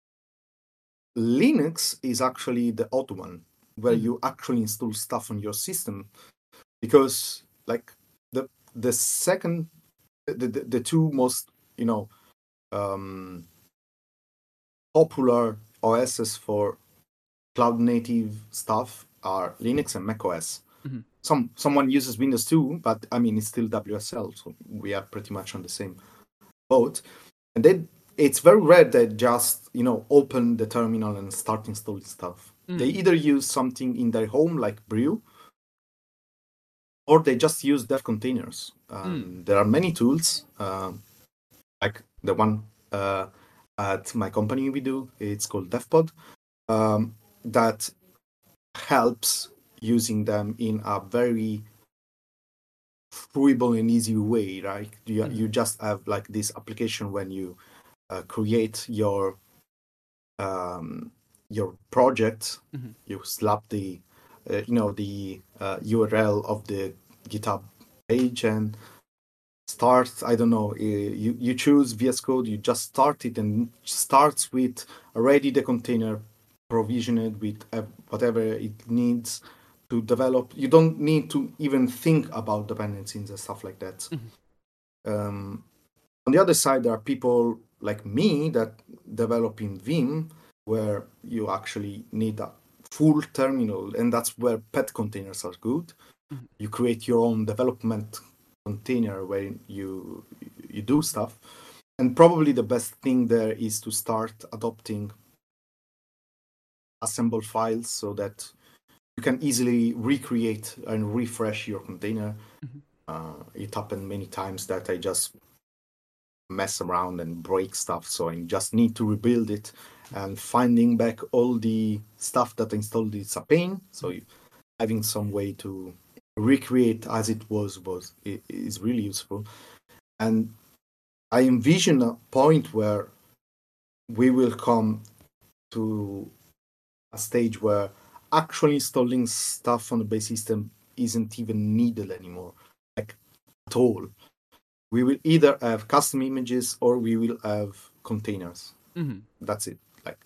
Linux is actually the odd one where mm-hmm. you actually install stuff on your system, because like the the second the the, the two most, you know, um, popular O Ss for cloud native stuff are Linux and macOS. Mm-hmm. Some someone uses Windows too, but I mean it's still W S L, so we are pretty much on the same boat. And then it's very rare that just, you know, open the terminal and start installing stuff. Mm. They either use something in their home like Brew, or they just use dev containers. Um, mm. There are many tools, uh, like the one uh, at my company we do. It's called DevPod, um, that helps using them in a very fruable and easy way, right? You, mm. you just have like this application when you Uh, create your um, your project. Mm-hmm. You slap the uh, you know the uh, U R L of the GitHub page and start. I don't know. You you choose V S Code. You just start it, and starts with already the container provisioned with uh, whatever it needs to develop. You don't need to even think about dependencies and stuff like that. Mm-hmm. Um, on the other side, there are people like me that develop in Vim, where you actually need a full terminal, and that's where pet containers are good. Mm-hmm. You create your own development container where you you do stuff, and probably the best thing there is to start adopting assemble files so that you can easily recreate and refresh your container. Mm-hmm. Uh, it happened many times that I just mess around and break stuff, so I just need to rebuild it, and finding back all the stuff that I installed is a pain. So having some way to recreate as it was was is really useful. And I envision a point where we will come to a stage where actually installing stuff on the base system isn't even needed anymore, like at all. We will either have custom images or we will have containers. Mm-hmm. That's it. Like,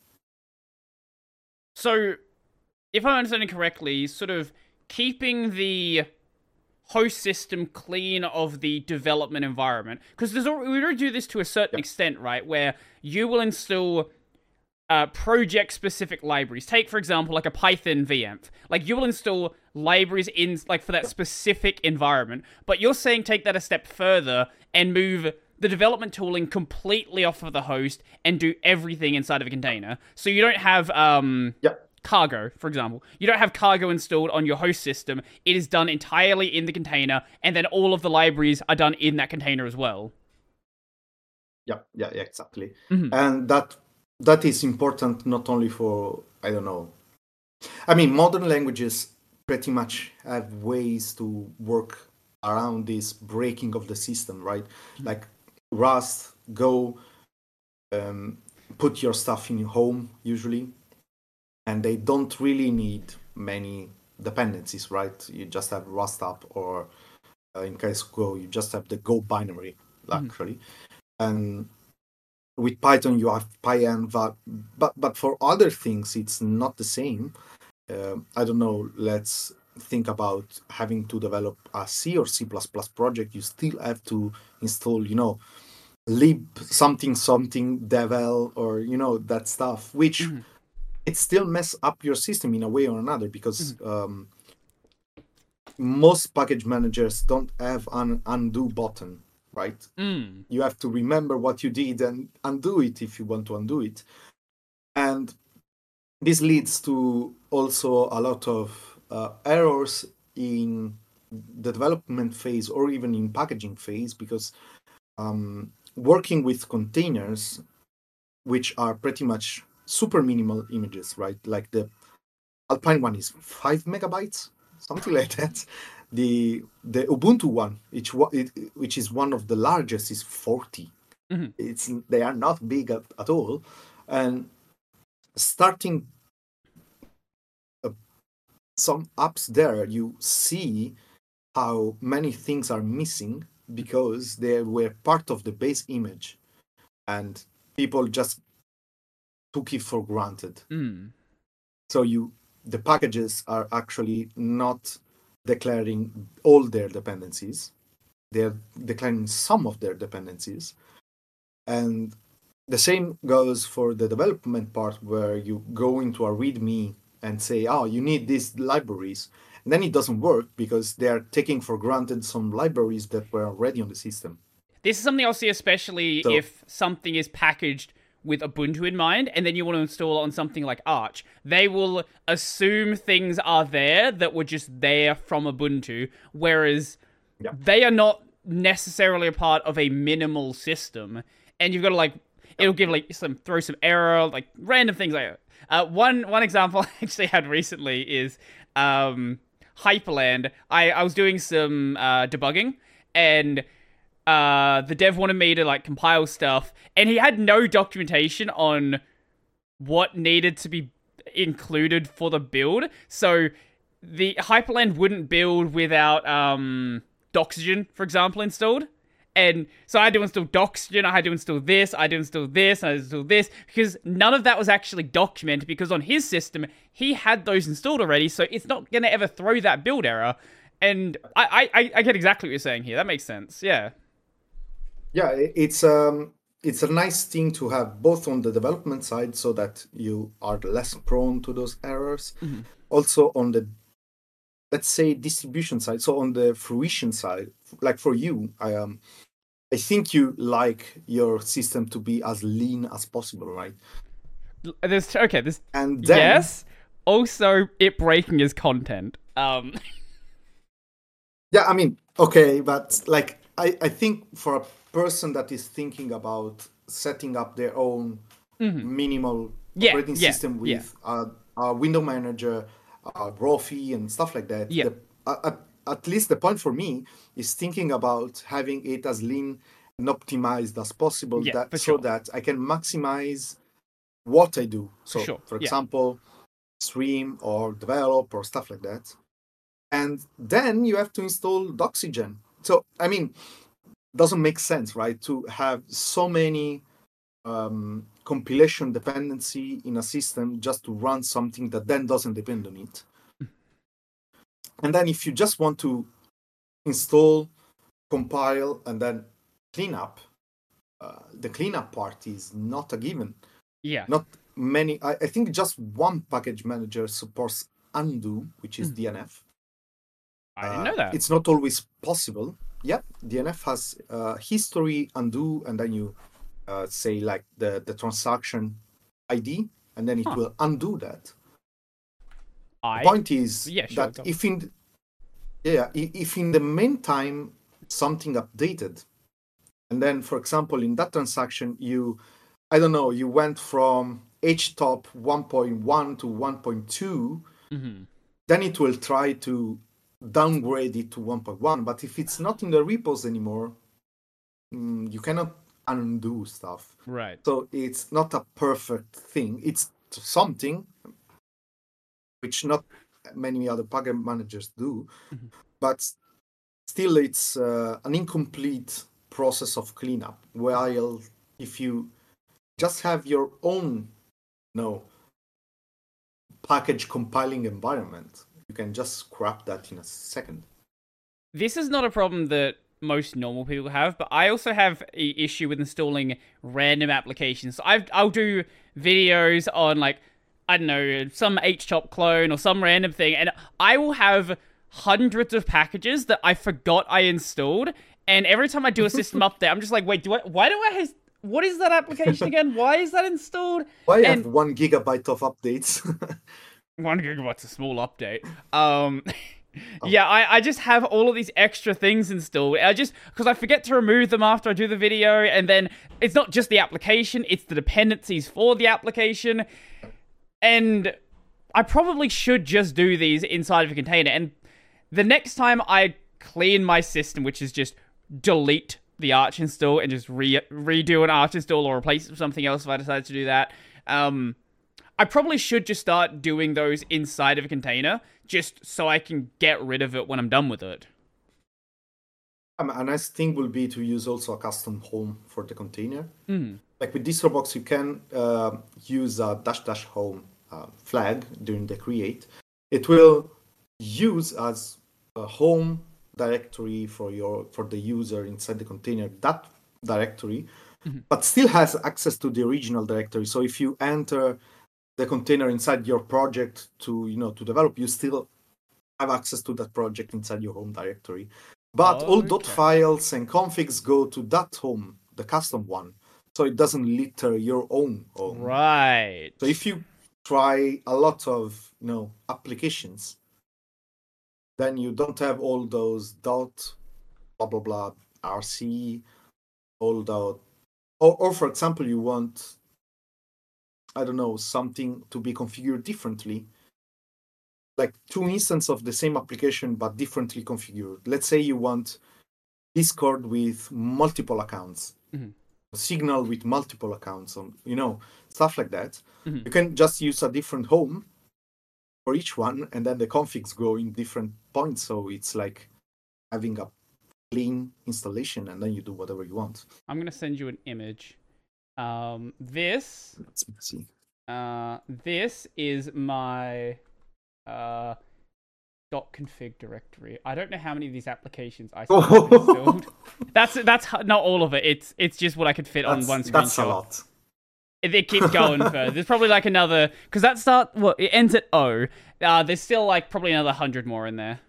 so, if I'm understanding correctly, sort of keeping the host system clean of the development environment, because there's we already do this to a certain yep. extent, right? Where you will install uh, project-specific libraries. Take, for example, like a Python V M. Like, you will install libraries in, like, for that specific environment. But you're saying take that a step further and move the development tooling completely off of the host and do everything inside of a container. So you don't have um, yep. Cargo, for example. You don't have Cargo installed on your host system. It is done entirely in the container, and then all of the libraries are done in that container as well. Yeah, yeah, yeah, exactly. Mm-hmm. And that that is important not only for, I don't know, I mean, modern languages pretty much have ways to work around this breaking of the system, right? Mm-hmm. Like Rust, Go, um, put your stuff in your home usually, and they don't really need many dependencies, right? You just have Rust app, or uh, in case of Go, you just have the Go binary, actually. Mm-hmm. And with Python, you have PyEnv, but but for other things, it's not the same. Uh, I don't know. Let's think about having to develop a C or C plus plus project. You still have to install, you know, lib something something devel, or you know, that stuff, which mm-hmm. it still mess up your system in a way or another, because mm-hmm. um, most package managers don't have an undo button, right? Mm. You have to remember what you did and undo it if you want to undo it. And this leads to also a lot of uh, errors in the development phase or even in packaging phase, because um, working with containers, which are pretty much super minimal images, right? Like the Alpine one is five megabytes, something like that. The the Ubuntu one, which which is one of the largest, is forty. Mm-hmm. It's they are not big at, at all, and starting uh, some apps there, you see how many things are missing because they were part of the base image, and people just took it for granted. Mm. So you the packages are actually not declaring all their dependencies. They're declaring some of their dependencies. And the same goes for the development part, where you go into a README and say, oh, you need these libraries. And then it doesn't work because they are taking for granted some libraries that were already on the system. This is something I'll see, especially so, if something is packaged with Ubuntu in mind, and then you want to install it on something like Arch. They will assume things are there that were just there from Ubuntu, whereas yeah. they are not necessarily a part of a minimal system. And you've got to, like, it'll give, like, some, throw some error, like, random things like that. Uh, one, one example I actually had recently is um, Hyperland. I, I was doing some uh, debugging, and Uh, the dev wanted me to, like, compile stuff, and he had no documentation on what needed to be included for the build. So the Hyperland wouldn't build without um, Doxygen, for example, installed. And so I had to install Doxygen, I had to install this, I had to install this, I had to install this, because none of that was actually documented, because on his system, he had those installed already, so it's not going to ever throw that build error. And I, I, I get exactly what you're saying here. That makes sense, yeah. Yeah, it's um, it's a nice thing to have both on the development side, so that you are less prone to those errors. Mm-hmm. Also on the, let's say, distribution side. So on the fruition side, like for you, I um, I think you like your system to be as lean as possible, right? There's okay. This and then, yes. Also, it breaking is content. Um. Yeah, I mean, okay, but like I, I think for a person that is thinking about setting up their own mm-hmm. minimal yeah, operating yeah, system with yeah. a, a window manager, a Rofi, and stuff like that. Yeah. The, at, at least the point for me is thinking about having it as lean and optimized as possible, yeah, that, so sure. that I can maximize what I do. So, for, sure. for yeah. example, stream or develop or stuff like that. And then you have to install Doxygen. So, I mean, doesn't make sense, right? To have so many um, compilation dependency in a system just to run something that then doesn't depend on it. And then if you just want to install, compile, and then clean up, uh, the cleanup part is not a given. Yeah. Not many. I, I think just one package manager supports undo, which is mm. D N F. I didn't know that. Uh, it's not always possible. Yeah, D N F has uh, history undo, and then you uh, say like the, the transaction I D, and then it huh. will undo that. I... The point is yeah, sure, that if in the, yeah if in the meantime something updated, and then for example in that transaction you I don't know you went from H top one point one to one point two, mm-hmm. then it will try to downgrade it to one point one. But if it's not in the repos anymore, mm, you cannot undo stuff. Right. So it's not a perfect thing. It's something which not many other package managers do, mm-hmm. but still it's uh, an incomplete process of cleanup. While if you just have your own, you know, package compiling environment, you can just scrap that in a second. This is not a problem that most normal people have, but I also have an issue with installing random applications. So I've, I'll do videos on, like, I don't know, some H top clone or some random thing, and I will have hundreds of packages that I forgot I installed, and every time I do a system update, I'm just like, wait, do I, why do I have, what is that application again? Why is that installed? Why and, have one gigabyte of updates? One gigabyte's a small update. Um... Yeah, I, I just have all of these extra things installed. I just, because I forget to remove them after I do the video, and then it's not just the application, it's the dependencies for the application. And I probably should just do these inside of a container. And the next time I clean my system, which is just delete the Arch install and just re redo an Arch install or replace it with something else if I decide to do that, um... I probably should just start doing those inside of a container, just so I can get rid of it when I'm done with it. Um, a nice thing will be to use also a custom home for the container. Mm. Like with DistroBox, you can uh, use a dash dash home uh, flag during the create. It will use as a home directory for your for the user inside the container that directory, mm-hmm. but still has access to the original directory. So if you enter the container inside your project to, you know, to develop, you still have access to that project inside your home directory. But oh, all okay. dot files and configs go to that home, the custom one, so it doesn't litter your own home. Right. So if you try a lot of, you know, applications, then you don't have all those dot blah blah blah rc, all dot, or, or for example, you want, I don't know, something to be configured differently, like two instances of the same application but differently configured. Let's say you want Discord with multiple accounts, mm-hmm. Signal with multiple accounts, on, you know, stuff like that. Mm-hmm. You can just use a different home for each one, and then the configs go in different points. So it's like having a clean installation, and then you do whatever you want. I'm going to send you an image. Um, this, Let's see. Uh, this is my, uh, .config directory. I don't know how many of these applications I still have installed. That's, that's not all of it. It's, it's just what I could fit that's, on one screenshot. That's a lot. It, it keeps going further. There's probably like another, because that start, well, it ends at O. Uh, there's still like probably another hundred more in there.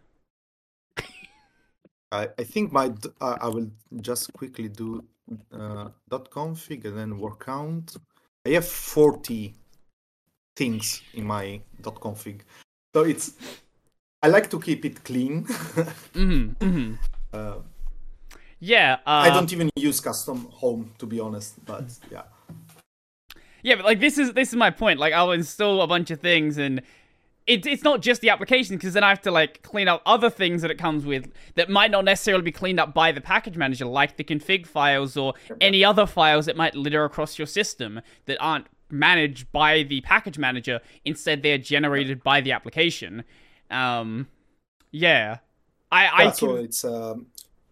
I, I think my, uh, I will just quickly do uh, .config and then word count. I have forty things in my .config. So it's, I like to keep it clean. mm-hmm, mm-hmm. Uh, yeah. Uh, I don't even use custom home, to be honest, but yeah. Yeah, but like this is this is my point. Like I'll install a bunch of things, and it's it's not just the application, because then I have to like clean up other things that it comes with that might not necessarily be cleaned up by the package manager, like the config files or any other files that might litter across your system that aren't managed by the package manager. Instead, they're generated by the application. Um, yeah, I yeah, I can... so it's um,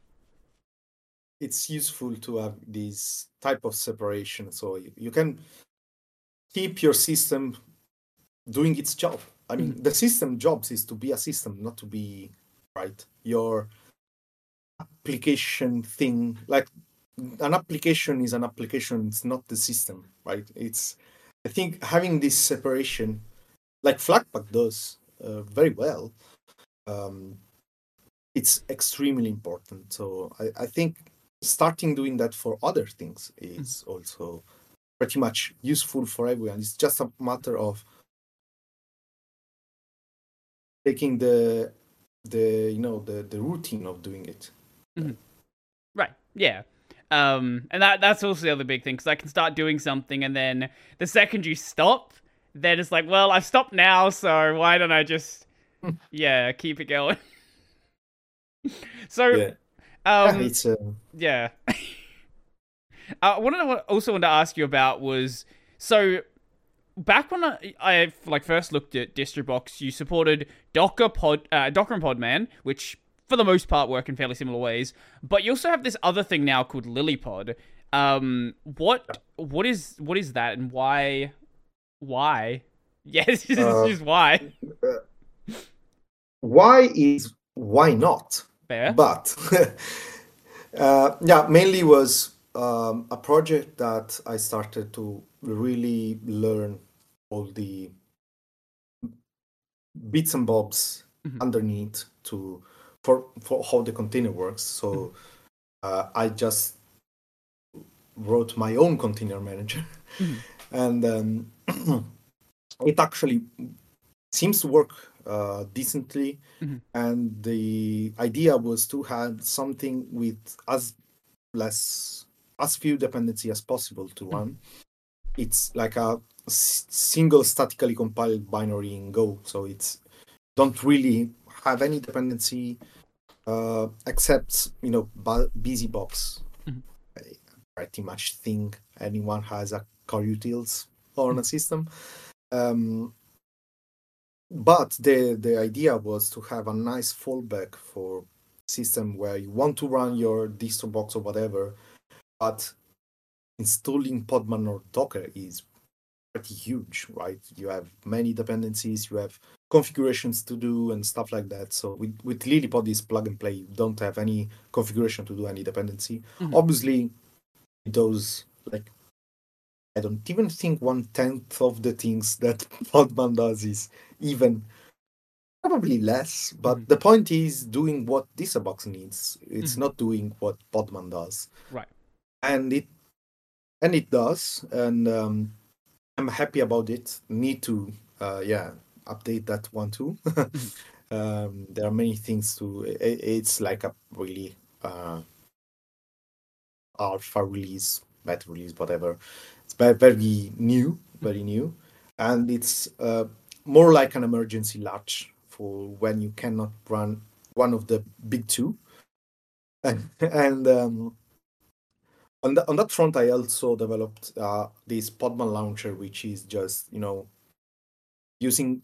it's useful to have this type of separation, so you, you can keep your system doing its job. I mean, mm-hmm. the system jobs is to be a system, not to be, right, your application thing. Like, an application is an application, it's not the system, right? It's, I think having this separation, like Flatpak does uh, very well, um, it's extremely important. So I, I think starting doing that for other things is mm-hmm. also pretty much useful for everyone. It's just a matter of taking the the you know the the routine of doing it. Mm-hmm. Right. Yeah. Um, and that that's also the other big thing, because I can start doing something, and then the second you stop, then it's like, well, I've stopped now, so why don't I just yeah keep it going? So, Yeah, yeah um, it's uh, yeah. Uh, what I also wanted to ask you about was so back when I, I like first looked at DistroBox, you supported Docker Pod, uh, Docker and Podman, which for the most part work in fairly similar ways. But you also have this other thing now called LilyPod. Um, what what is what is that, and why why? Yes, just, uh, just why. why is why not? Fair. But uh, yeah, mainly was um, a project that I started to really learn all the bits and bobs Mhm. underneath to for for how the container works. Mhm. So uh, I just wrote my own container manager, Mhm. and um, it actually seems to work uh, decently. Mhm. And the idea was to have something with as less as few dependency as possible to Mhm. run. It's like a s- single statically compiled binary in Go, so it's don't really have any dependency uh, except you know bu- BusyBox. Mhm. I pretty much think anyone has a car utils on a Mhm. system. Um, but the the idea was to have a nice fallback for system where you want to run your distro box or whatever, but installing Podman or Docker is pretty huge, right? You have many dependencies, you have configurations to do and stuff like that. So with, with LilyPod is plug and play. You don't have any configuration to do any dependency. Mhm. Obviously, those like I don't even think one tenth of the things that Podman does is even probably less. But Mhm. the point is doing what DisaBox needs. It's Mhm. not doing what Podman does, Right. and it and it does. And um, I'm happy about it. Need to, uh, yeah, update that one too. Mhm. um, there are many things to. It, it's like a really uh, alpha release, beta release, whatever. It's very, very new, Mhm. very new, and it's uh, more like an emergency latch for when you cannot run one of the big two. And, and um, on, the, on that front, I also developed uh, this Podman launcher, which is just you know using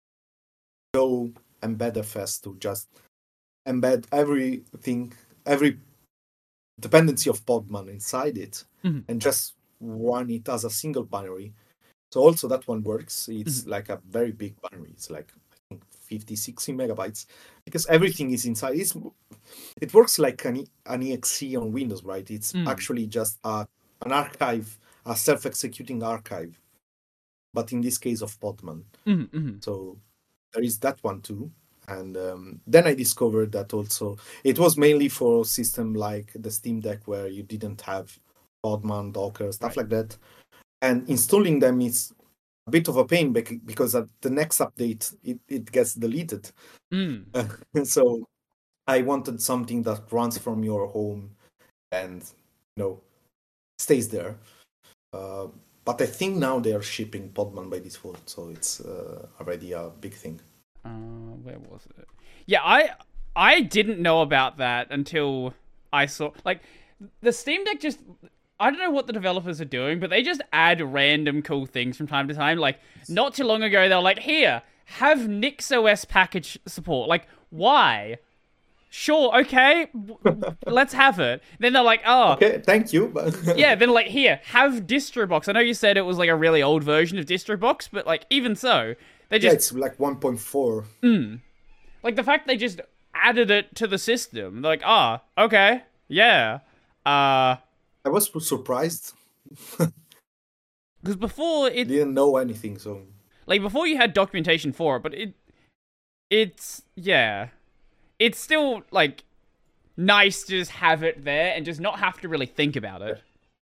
Go embedfs to just embed everything, every dependency of Podman inside it, Mhm. and just run it as a single binary. So also that one works. It's Mhm. like a very big binary. It's like I think fifty, sixty megabytes because everything is inside. It's, it works like an, an E X E on Windows, right? It's Mhm. actually just a, an archive, a self-executing archive, but in this case of Podman. Mhm. Mhm. So there is that one too. And um, then I discovered that also it was mainly for system like the Steam Deck where you didn't have Podman, Docker, stuff Right. like that. And installing them is a bit of a pain because at the next update it, it gets deleted. Mm. So I wanted something that runs from your home and you know stays there. Uh, but I think now they are shipping Podman by default, so it's uh, already a big thing. Uh, where was it? Yeah, I I didn't know about that until I saw like the Steam Deck just I don't know what the developers are doing, but they just add random cool things from time to time. Like not too long ago they were like, "Here, have NixOS package support." Like, why? Sure, okay, let's have it. Then they're like, "Oh, Okay, thank you. yeah." Then like, "Here, have DistroBox." I know you said it was like a really old version of DistroBox, but like even so, they Yeah, just it's like one point four. like the fact they just added it to the system. Like, ah, oh, okay, yeah. Uh, I was surprised. because before it, Didn't know anything, so like before you had documentation for it, but it, it's yeah, it's still like nice to just have it there and just not have to really think about yeah, it.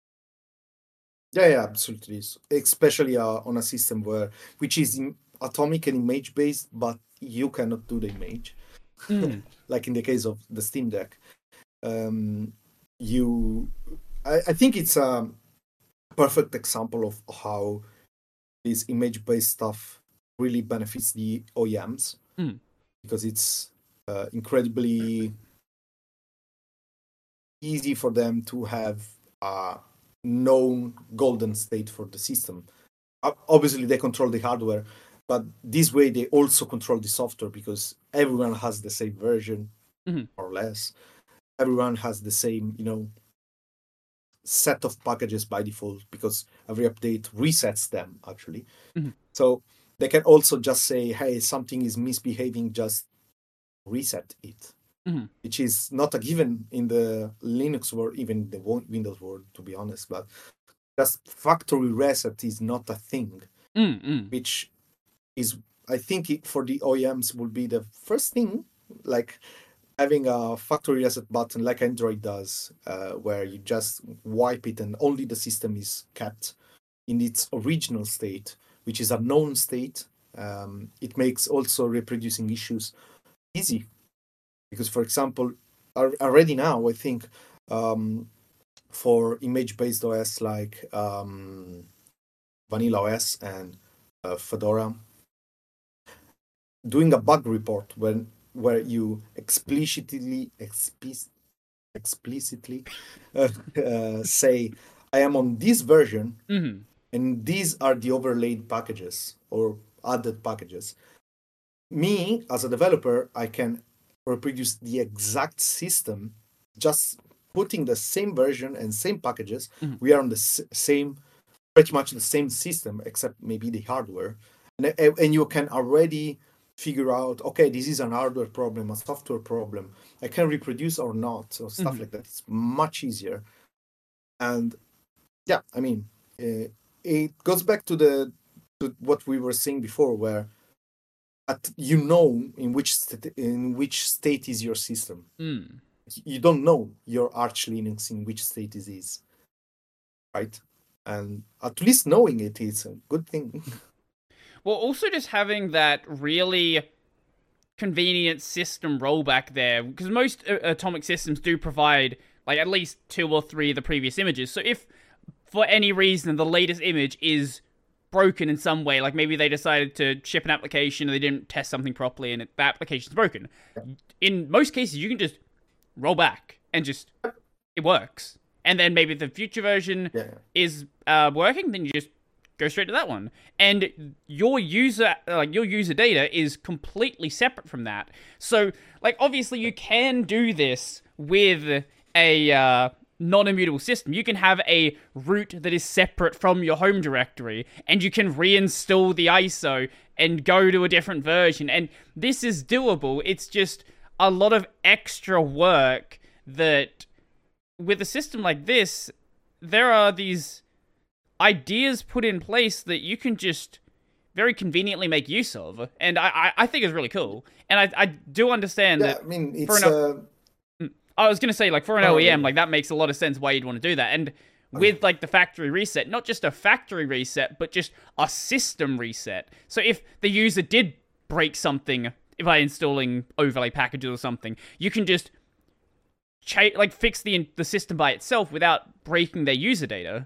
yeah, yeah absolutely. Especially uh, on a system where which is in, atomic and image based, but you cannot do the image, Mm. like in the case of the Steam Deck. Um, you, I, I think it's a perfect example of how this image based stuff really benefits the O E Ms Mm. because it's uh, incredibly. easy for them to have a known golden state for the system. Obviously, they control the hardware, but this way they also control the software because everyone has the same version, mm-hmm. or less. Everyone has the same, you know, set of packages by default because every update resets them, actually. Mm-hmm. So they can also just say, hey, something is misbehaving, just reset it, mm-hmm. which is not a given in the Linux world, even the Windows world, to be honest. But just factory reset is not a thing, mm-hmm. which is, I think, it, for the O E Ms will be the first thing, like having a factory reset button like Android does, uh, where you just wipe it and only the system is kept in its original state, which is a known state. Um, it makes also reproducing issues easy. Because, for example, already now, I think um, for image-based O S like um, Vanilla O S and uh, Fedora, doing a bug report when where you explicitly explic- explicitly uh, uh, say, I am on this version, mm-hmm. and these are the overlaid packages or added packages. Me, as a developer, I can reproduce the exact system, just putting the same version and same packages. Mm-hmm. We are on the s- same, pretty much the same system, except maybe the hardware. And, and you can already figure out, okay, this is an hardware problem, a software problem. I can reproduce or not, or stuff mm-hmm. like that. It's much easier. And yeah, I mean, uh, it goes back to the to what we were saying before, where at, you know in which st- in which state is your system. Mm. You don't know your Arch Linux in which state it is, right? And at least knowing it is a good thing. Well, also just having that really convenient system rollback there, because most uh, Atomic systems do provide like at least two or three of the previous images. So if for any reason the latest image is broken in some way, like maybe they decided to ship an application and they didn't test something properly and it, the application's broken, in most cases you can just roll back and just it works. And then maybe the future version yeah. is uh, working, then you just go straight to that one. And your user, like your user data is completely separate from that. So, like, obviously you can do this with a uh, non-immutable system. You can have a root that is separate from your home directory, and you can reinstall the I S O and go to a different version. And this is doable. It's just a lot of extra work that, with a system like this, there are these ideas put in place that you can just very conveniently make use of, and I, I, I think it's really cool. And I, I do understand yeah, that. I mean, it's. For an, uh... I was gonna say, like, for an oh, O E M, yeah. like that makes a lot of sense why you'd want to do that. And with okay. like the factory reset, not just a factory reset, but just a system reset. So if the user did break something by installing overlay packages or something, you can just cha- like fix the the system by itself without breaking their user data.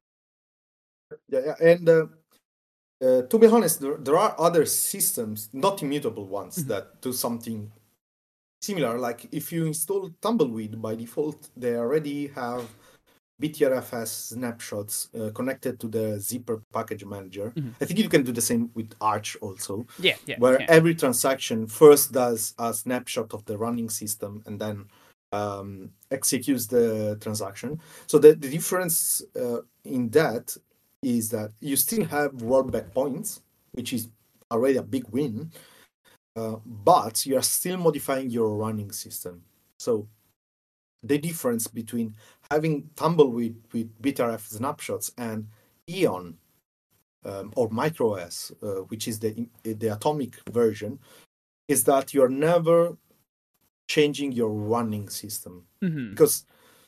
Yeah, yeah. and uh, uh, to be honest, there, there are other systems, not immutable ones, mm-hmm. that do something similar. Like if you install Tumbleweed by default, they already have B T R F S snapshots uh, connected to the zipper package manager. Mm-hmm. I think you can do the same with Arch also. Yeah, yeah. Where yeah. every transaction first does a snapshot of the running system and then um, executes the transaction. So the, the difference uh, in that is that you still have rollback points, which is already a big win, uh, but you are still modifying your running system. So the difference between having Tumbleweed with B T R F snapshots and Eon um, or MicroOS, uh, which is the the atomic version, is that you're never changing your running system. Mm-hmm. Because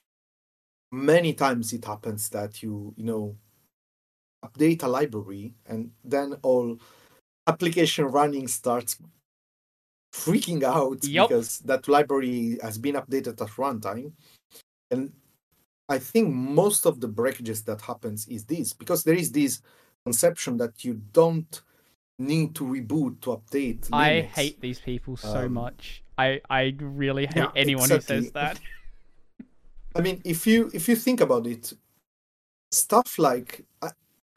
many times it happens that you, you know, update a library and then all application running starts freaking out yep. because that library has been updated at runtime. And I think most of the breakages that happens is this, because there is this conception that you don't need to reboot to update Linux. I hate these people so um, much. I, I really hate yeah, anyone exactly. who says that. I mean, if you if you think about it, stuff like uh,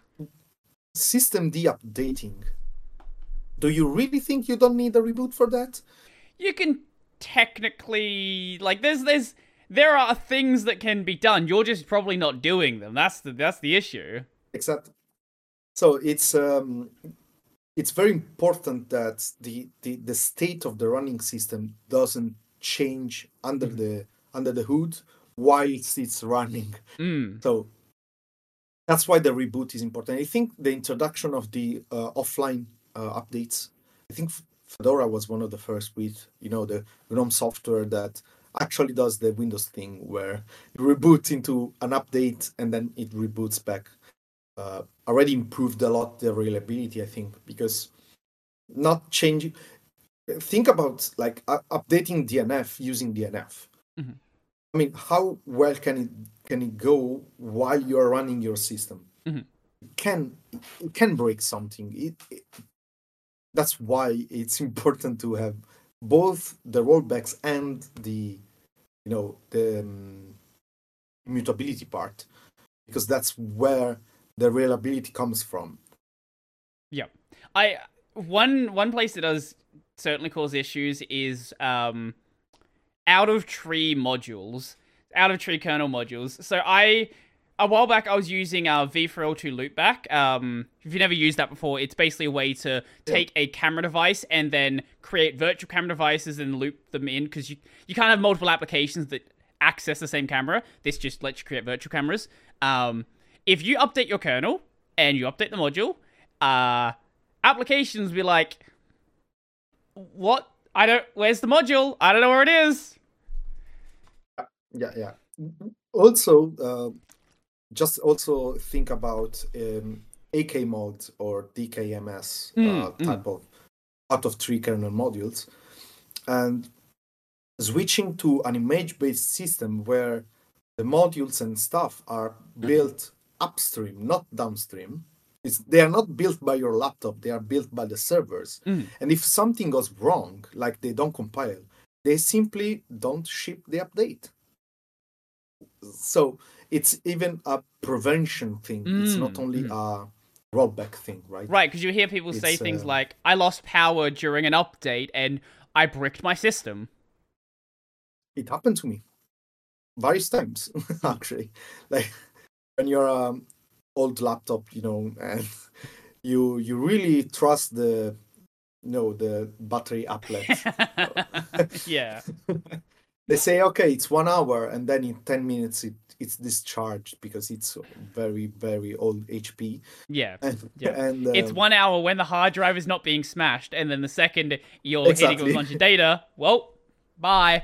system D updating, do you really think you don't need a reboot for that? You can technically like there's there's there are things that can be done. You're just probably not doing them. That's the that's the issue. Exactly. So it's um, it's very important that the, the the state of the running system doesn't change under mm. the under the hood while it's running. Mm. So that's why the reboot is important. I think the introduction of the uh, offline uh, updates. I think Fedora was one of the first with you know the GNOME software that actually does the Windows thing where you reboot into an update and then it reboots back. Uh, already improved a lot the reliability, I think, because not changing. Think about like uh, updating D N F using D N F. Mm-hmm. I mean, how well can it can it go while you are running your system? Mm-hmm. It can it can break something. It, it that's why it's important to have both the rollbacks and the you know the um, immutability part, because that's where the reliability comes from. Yeah, I one one place that does certainly cause issues is um, out of tree modules, out of tree kernel modules. So I a while back I was using uh, v four L two loopback. Um, if you've never used that before, it's basically a way to take yeah. a camera device and then create virtual camera devices and loop them in, because you you can't have multiple applications that access the same camera. This just lets you create virtual cameras. Um, If you update your kernel and you update the module, uh, applications will be like, what? I don't, where's the module? I don't know where it is. Yeah, yeah. Also, uh, just also think about um, A K mode or D K M S mm, uh, type mm. of out of tree kernel modules. And switching to an image-based system where the modules and stuff are built upstream, not downstream. It's, they are not built by your laptop, they are built by the servers. Mm. And if something goes wrong, like they don't compile, they simply don't ship the update. So it's even a prevention thing. Mm. It's not only mm. a rollback thing, right? Right, because you hear people it's, say things uh, like, I lost power during an update and I bricked my system. It happened to me various times, actually. Like, when you're an old laptop, you know, and you you really trust the, you know, the battery applet. Yeah. They say, okay, it's one hour, and then in ten minutes it, it's discharged because it's very, very old H P. Yeah. And, yeah. and um, it's one hour when the hard drive is not being smashed, and then the second you're exactly. hitting with a bunch of data, well, bye.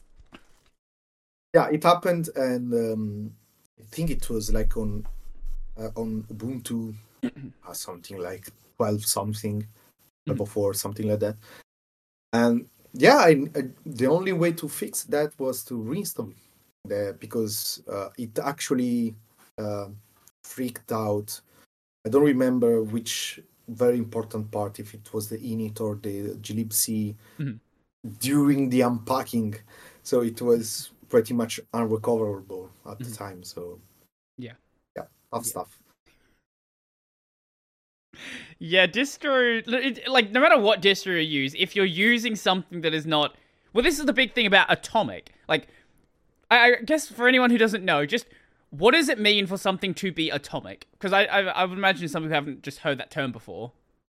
Yeah, it happened, and um, I think it was like on uh, on Ubuntu or something like twelve something mm-hmm. before, something like that. And yeah, I, I, the only way to fix that was to reinstall the, because uh, it actually uh, freaked out. I don't remember which very important part, if it was the init or the glibc mm-hmm. during the unpacking. So it was pretty much unrecoverable at mm-hmm. the time. So yeah, yeah, tough yeah. stuff. Yeah, distro, like, no matter what distro you use, if you're using something that is not... Well, this is the big thing about Atomic. Like, I, I guess for anyone who doesn't know, just what does it mean for something to be atomic? Because I, I, I would imagine some people haven't just heard that term before.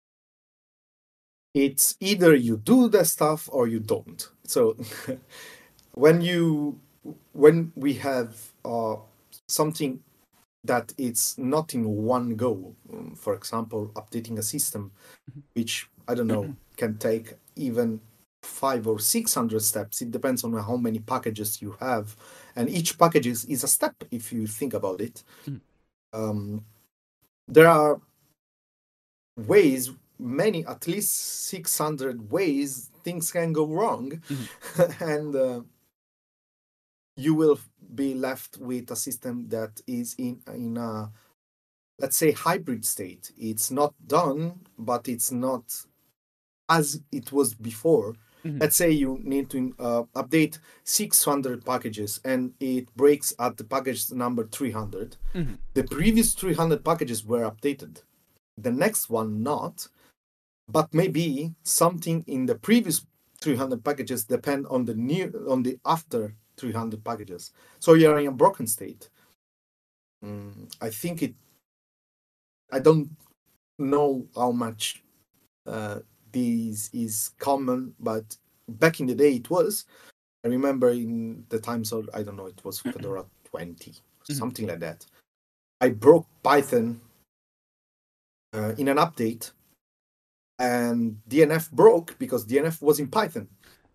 It's either you do the stuff or you don't. So when you when we have uh, something that it's not in one go, um, for example, updating a system, which, I don't know, can take even five or six hundred steps. It depends on how many packages you have. And each package is, is a step, if you think about it. Mm. Um, there are ways, many, at least six hundred ways things can go wrong. Mm-hmm. and uh, you will be left with a system that is in in a, let's say, hybrid state. It's not done, but it's not as it was before. Mm-hmm. Let's say you need to uh, update six hundred packages and it breaks at the package number three hundred. Mm-hmm. The previous three hundred packages were updated. The next one not, but maybe something in the previous three hundred packages depend on the new on the after three hundred packages. So you're in a broken state. Mm, I think it. I don't know how much uh, this is common, but back in the day it was. I remember in the times of, I don't know, it was Fedora twenty, mm-hmm. something like that. I broke Python uh, in an update, and D N F broke because D N F was in Python.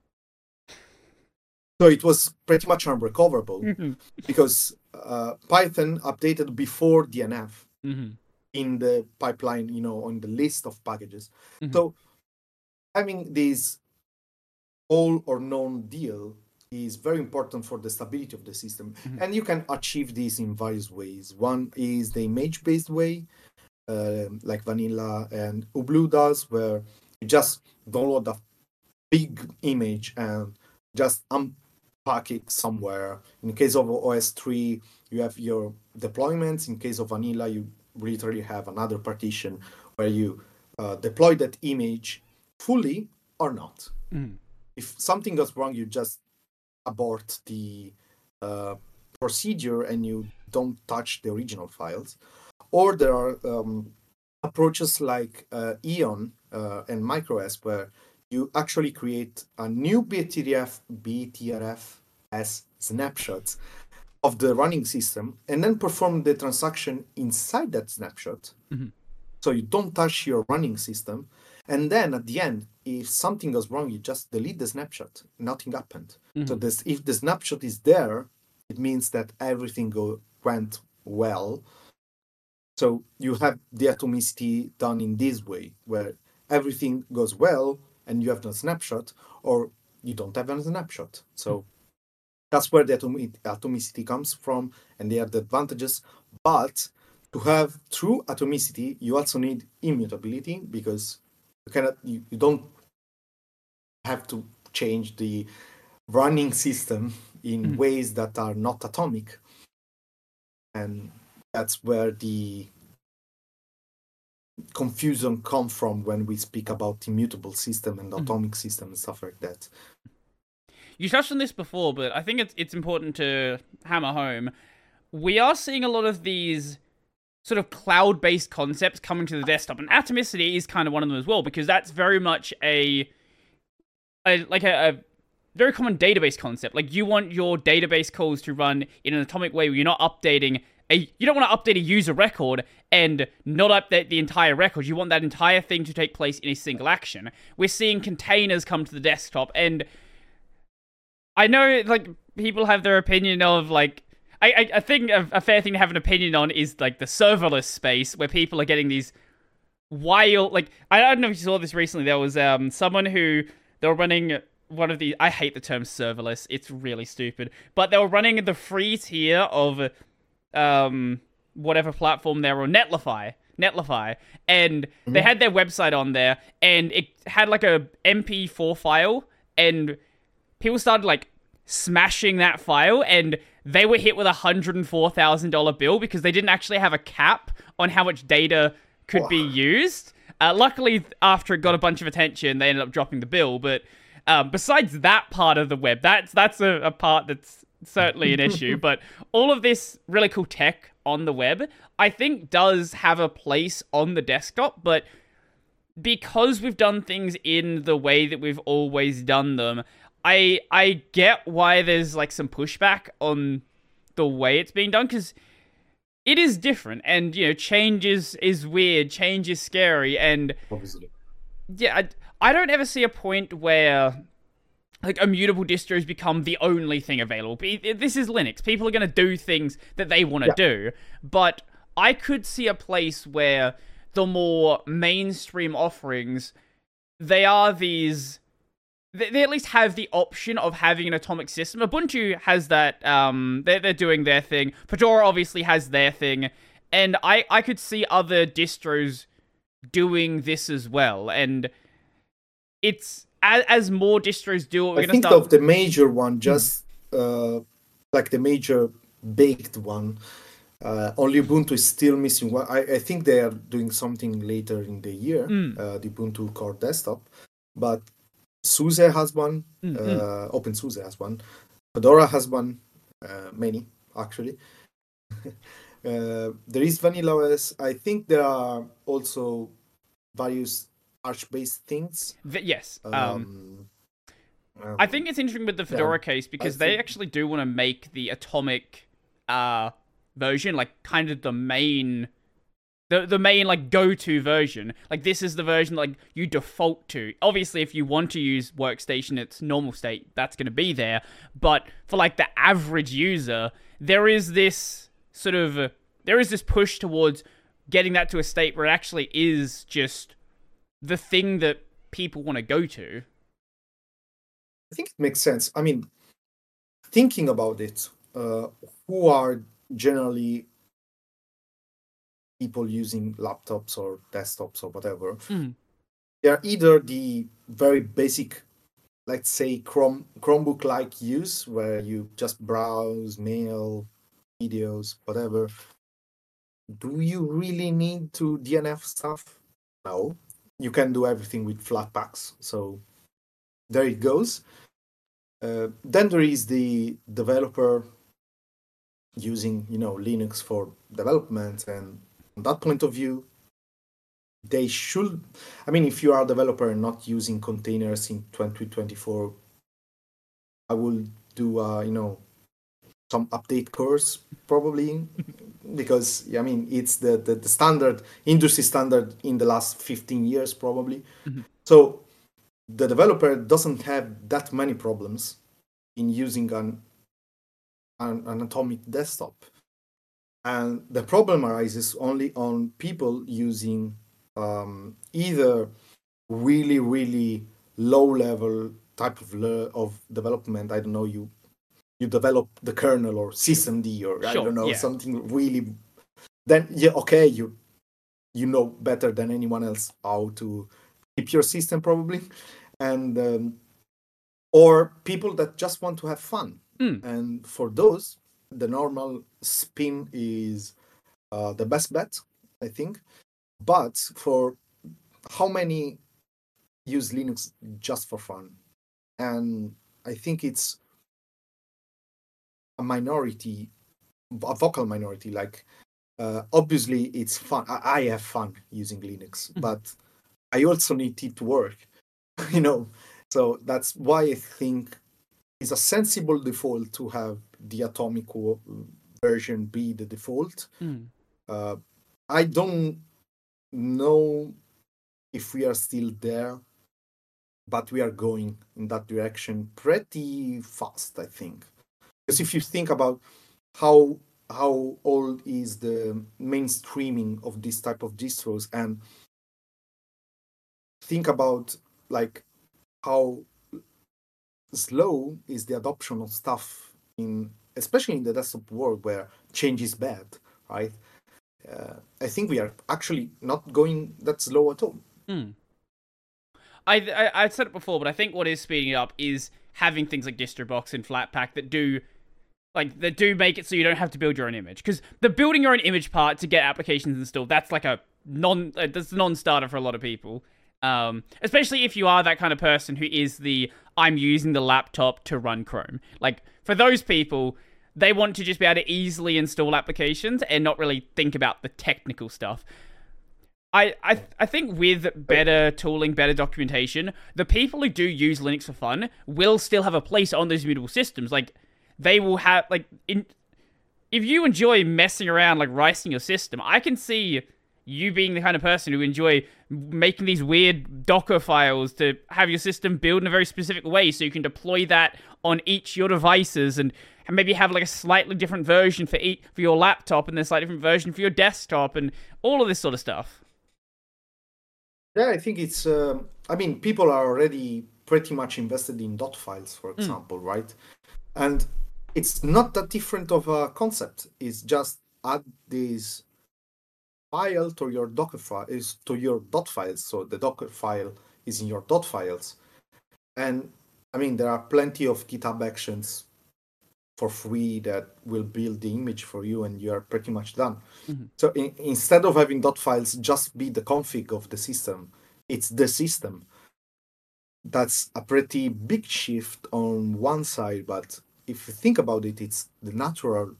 So it was pretty much unrecoverable mm-hmm. because uh, Python updated before D N F. Mm-hmm. In the pipeline, you know, on the list of packages. Mm-hmm. So having this all or none deal is very important for the stability of the system. Mm-hmm. And you can achieve this in various ways. One is the image-based way, uh, like Vanilla and Ublu does, where you just download a big image and just unpack it somewhere. In case of O S three, you have your deployments. In case of Vanilla, you literally have another partition where you uh, deploy that image fully or not. Mm. If something goes wrong, you just abort the uh, procedure and you don't touch the original files. Or there are um, approaches like uh, Eon uh, and MicroS where you actually create a new B T R F, B T R F as snapshots of the running system and then perform the transaction inside that snapshot. Mm-hmm. So you don't touch your running system. And then at the end, if something goes wrong, you just delete the snapshot. Nothing happened. Mm-hmm. So this, if the snapshot is there, it means that everything go, went well. So you have the atomicity done in this way, where everything goes well and you have no snapshot, or you don't have a snapshot. So mm-hmm. that's where the atom- atomicity comes from, and they are the advantages. But to have true atomicity, you also need immutability, because you cannot, you, you don't have to change the running system in mm. ways that are not atomic. And that's where the confusion comes from when we speak about immutable system and mm. atomic system and stuff like that. You touched on this before, but I think it's it's important to hammer home. We are seeing a lot of these sort of cloud-based concepts coming to the desktop, and atomicity is kind of one of them as well, because that's very much a, a like a, a very common database concept. Like, you want your database calls to run in an atomic way where you're not updating a, you don't want to update a user record and not update the entire record. You want that entire thing to take place in a single action. We're seeing containers come to the desktop, and I know, like, people have their opinion of, like, I, I, I think a, a fair thing to have an opinion on is, like, the serverless space, where people are getting these wild, like, I don't know if you saw this recently. There was um someone who, they were running one of the, I hate the term serverless, it's really stupid, but they were running the free tier of um whatever platform they were on, Netlify, Netlify, and mm-hmm. they had their website on there, and it had, like, a M P four file, and people started, like, smashing that file, and they were hit with a one hundred four thousand dollars bill because they didn't actually have a cap on how much data could Whoa. be used. Uh, luckily, after it got a bunch of attention, they ended up dropping the bill. But um, besides that part of the web, that's that's a, a part that's certainly an issue. But all of this really cool tech on the web, I think, does have a place on the desktop. But because we've done things in the way that we've always done them, I I get why there's, like, some pushback on the way it's being done, because it is different, and, you know, change is, is weird, change is scary, and obviously, yeah, I, I don't ever see a point where, like, immutable distros become the only thing available. This is Linux. People are going to do things that they want to yeah. do, but I could see a place where the more mainstream offerings, they are these... They at least have the option of having an atomic system. Ubuntu has that. Um, they're, they're doing their thing. Fedora obviously has their thing. And I, I could see other distros doing this as well. And it's as, as more distros do it, we're I going to think start. of the major one, just uh, like the major baked one. Uh, only Ubuntu is still missing one. I, I think they are doing something later in the year, Mm. uh, the Ubuntu Core Desktop. But SUSE has one, Mm, uh, mm. OpenSUSE has one, Fedora has one, uh, many actually. uh, there is Vanilla O S. I think there are also various Arch-based things. The, yes. Um, Um, um, I think it's interesting with the Fedora yeah, case because think... they actually do want to make the Atomic uh, version like kind of the main, the the main like go-to version. Like this is the version like you default to. Obviously, if you want to use Workstation, its normal state, that's going to be there. But for like the average user, there is this sort of uh, there is this push towards getting that to a state where it actually is just the thing that people want to go to. I think it makes sense. I mean, thinking about it, uh, who are generally people using laptops or desktops or whatever? Mm. They're either the very basic, let's say, Chrome Chromebook-like use, where you just browse, mail, videos, whatever. Do you really need to D N F stuff? No. You can do everything with Flatpaks. So there it goes. Uh, then there is the developer using, you know, Linux for development, and from that point of view, they should. I mean, if you are a developer and not using containers in twenty twenty-four, I will do, uh, you know, some update course probably, because I mean it's the, the the standard industry standard in the last fifteen years probably. Mm-hmm. So the developer doesn't have that many problems in using an, an, an Atomic desktop. And the problem arises only on people using um, either really, really low level type of, le- of development. I don't know, you you develop the kernel or systemd or Sure, I don't know, yeah. something really, then yeah, okay, you you know better than anyone else how to keep your system probably. And um, or people that just want to have fun. Mm. And for those, the normal spin is uh, the best bet, I think. But for how many use Linux just for fun? And I think it's a minority, a vocal minority. Like, uh, obviously, it's fun. I, I have fun using Linux, Mm-hmm. but I also need it to work, you know. So that's why I think it's a sensible default to have the Atomic version be the default. Mm. Uh, I don't know if we are still there, but we are going in that direction pretty fast, I think. Because if you think about how how old is the mainstreaming of this type of distros, and think about like how slow is the adoption of stuff in, especially in the desktop world where change is bad, right? Uh, I think we are actually not going that slow at all. Mm. I, I I said it before, but I think what is speeding it up is having things like DistroBox and Flatpak that do, like, that do make it so you don't have to build your own image. Because the building your own image part to get applications installed, that's like a non, uh, that's a non-starter for a lot of people. Um, especially if you are that kind of person who is the, I'm using the laptop to run Chrome. Like, for those people, they want to just be able to easily install applications and not really think about the technical stuff. I, I I think with better tooling, better documentation, the people who do use Linux for fun will still have a place on those immutable systems. Like, they will have, like, in, if you enjoy messing around, like, writing your system, I can see you being the kind of person who enjoy making these weird Docker files to have your system build in a very specific way so you can deploy that on each of your devices and maybe have like a slightly different version for each, for your laptop and then a slightly different version for your desktop and all of this sort of stuff. Yeah, I think it's, uh, I mean, people are already pretty much invested in dot files, for example, mm. right? And it's not that different of a concept. It's just add this file to your Docker file, is to your dot files. So the Docker file is in your dot files. And I mean, there are plenty of GitHub actions for free that will build the image for you, and you are pretty much done. Mm-hmm. So in, instead of having dot files just be the config of the system, it's the system. That's a pretty big shift on one side, but if you think about it, it's the natural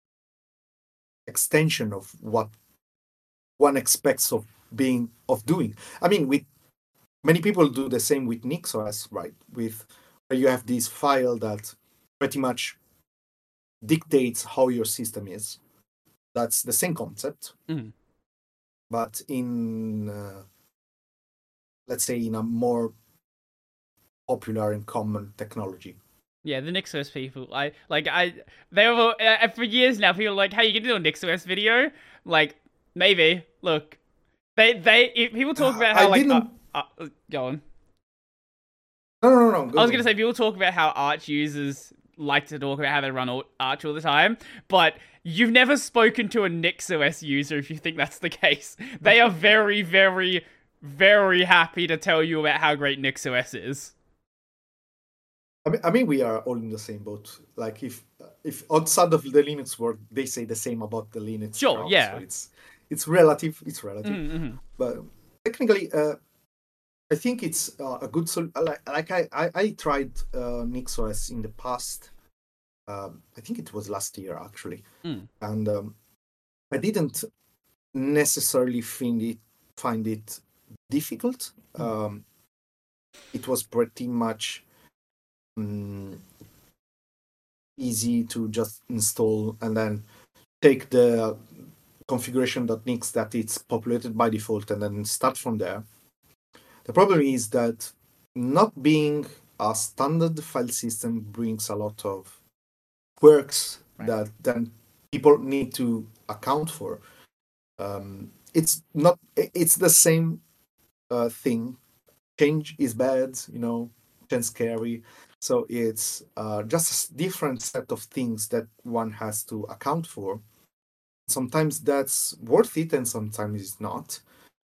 extension of what one expects of being of doing. I mean, with many people do the same with NixOS, right? With where you have this file that pretty much dictates how your system is. That's the same concept, mm. but in uh, let's say in a more popular and common technology. Yeah, the NixOS people, I like I they were uh, for years now. People are like, "Hey, you can do a NixOS video?" Like, maybe. Look, they they if people talk about how I like uh, uh, go on. No, no, no. Go I was on. gonna say people talk about how Arch users like to talk about how they run Arch all the time, but you've never spoken to a NixOS user if you think that's the case. They are very, very, very happy to tell you about how great NixOS is. I mean, I mean, we are all in the same boat. Like, if if outside of the Linux world, they say the same about the Linux. Sure, crowd, yeah. So it's it's relative. It's relative, mm-hmm. but technically, uh, I think it's uh, a good solution. Like, like I, I, I tried uh, NixOS in the past. Um, I think it was last year actually, mm. and um, I didn't necessarily find it find it difficult. Mm. Um, it was pretty much um, easy to just install and then take the configuration.nix that it's populated by default and then start from there. The problem is that not being a standard file system brings a lot of quirks right. that then people need to account for. Um, it's not. It's the same uh, thing. Change is bad, you know. Change scary. So it's uh, just a different set of things that one has to account for. Sometimes that's worth it, and sometimes it's not.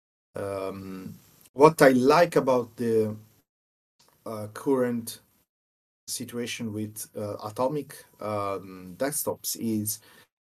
Um, what I like about the uh, current situation with uh, Atomic um, desktops is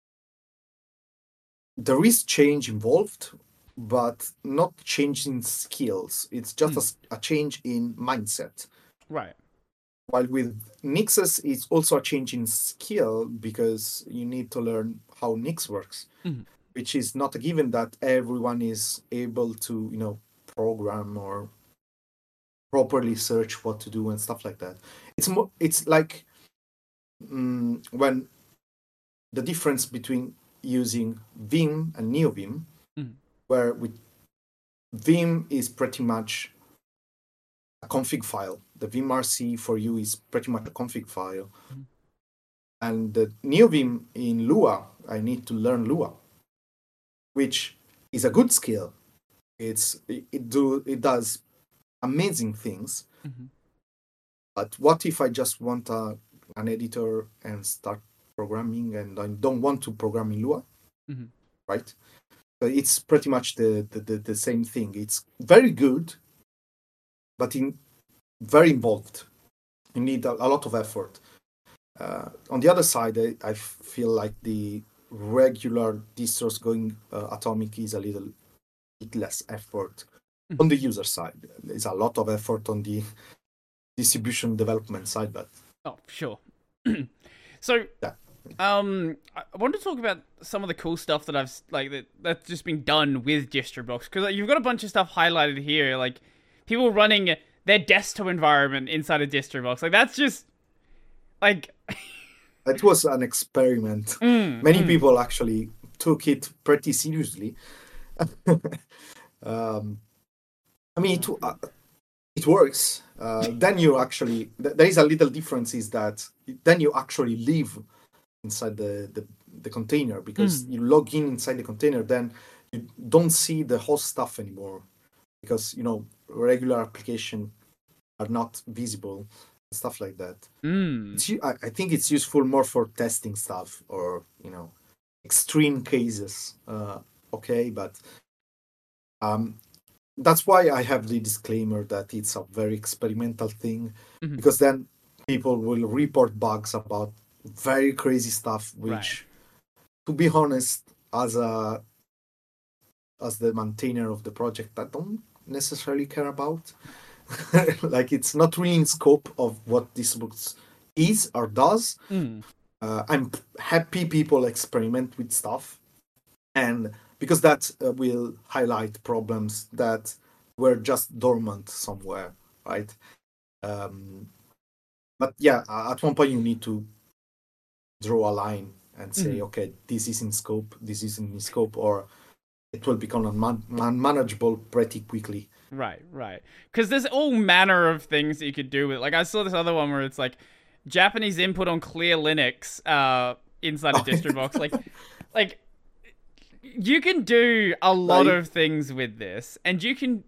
there is change involved, but not change in skills. It's just mm. a, a change in mindset. Right. While with Nixes, it's also a change in skill because you need to learn how Nix works, mm. which is not a given that everyone is able to, you know, program or properly search what to do and stuff like that. It's more, it's like um, when the difference between using Vim and NeoVim, mm. where with Vim is pretty much a config file. The vimrc for you is pretty much a config file. Mm. And the NeoVim in Lua, I need to learn Lua, which is a good skill. It's it, it do it does amazing things. Mm-hmm. But what if I just want a, an editor and start programming and I don't want to program in Lua? Mm-hmm. Right? So it's pretty much the, the, the, the same thing. It's very good, but in very involved. You need a, a lot of effort. Uh, on the other side, I, I feel like the regular distros going uh, Atomic is a little bit less effort. Mm-hmm. On the user side, there's a lot of effort on the distribution development side, but oh, sure. So, yeah. um, I wanted to talk about some of the cool stuff that I've like that that's just been done with DistroBox because like, you've got a bunch of stuff highlighted here, like people running their desktop environment inside of DistroBox. Like that's just like it was an experiment. Mm, Many mm. people actually took it pretty seriously. um, I mean, it, uh, it works. Uh, then you actually, th- there is a little difference is that then you actually live inside the, the, the container because mm. you log in inside the container, then you don't see the host stuff anymore because, you know, regular application are not visible, stuff like that. Mm. It's, I, I think it's useful more for testing stuff or, you know, extreme cases. Uh, okay, but um, that's why I have the disclaimer that it's a very experimental thing, Mhm. because then people will report bugs about very crazy stuff, which, Right. to be honest, as a as the maintainer of the project, I don't necessarily care about. Like, it's not really in scope of what this book is or does. Mm. Uh, I'm happy people experiment with stuff, and because that uh, will highlight problems that were just dormant somewhere, right? Um, but yeah, uh, at one point you need to draw a line and say, Mhm. okay, this is in scope, this isn't in scope, or it will become unman- unmanageable pretty quickly. Right, right. Because there's all manner of things that you could do with it. Like, I saw this other one where it's like Japanese input on Clear Linux uh, inside a DistroBox. Like, like you can do a lot Like- of things with this, and you can.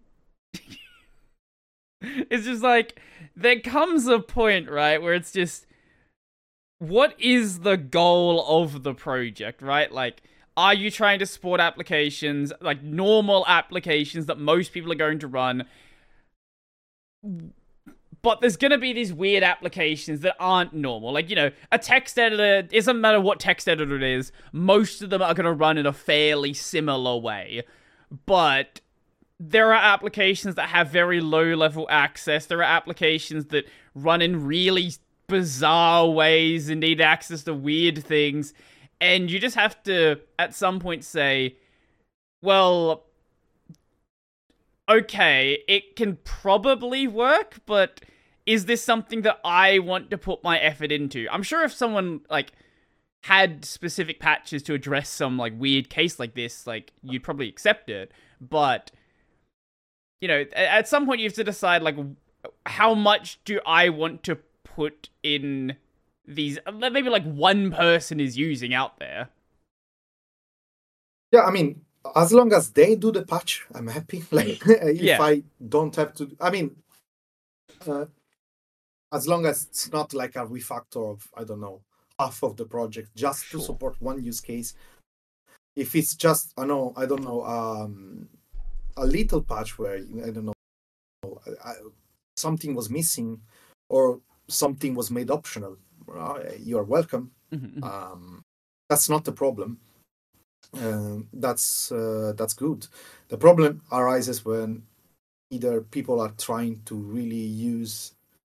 It's just like there comes a point, right, where it's just what is the goal of the project, right? Like, are you trying to support applications, like normal applications that most people are going to run? But there's going to be these weird applications that aren't normal. Like, you know, a text editor, it doesn't matter what text editor it is, most of them are going to run in a fairly similar way. But there are applications that have very low level access. There are applications that run in really bizarre ways and need access to weird things. And you just have to, at some point, say, well, okay, it can probably work, but is this something that I want to put my effort into? I'm sure if someone, like, had specific patches to address some, like, weird case like this, like, you'd probably accept it. But, you know, at some point you have to decide, like, how much do I want to put in these, maybe, like, one person is using out there. Yeah, I mean, as long as they do the patch, I'm happy. Like, if Yeah. I don't have to, I mean, uh, as long as it's not like a refactor of, I don't know, half of the project just Sure. to support one use case. If it's just, I know, I don't know, um, a little patch where, I don't know, I, something was missing or something was made optional, uh, you're welcome. Mm-hmm. Um, that's not the problem. Uh, that's uh, that's good. The problem arises when either people are trying to really use,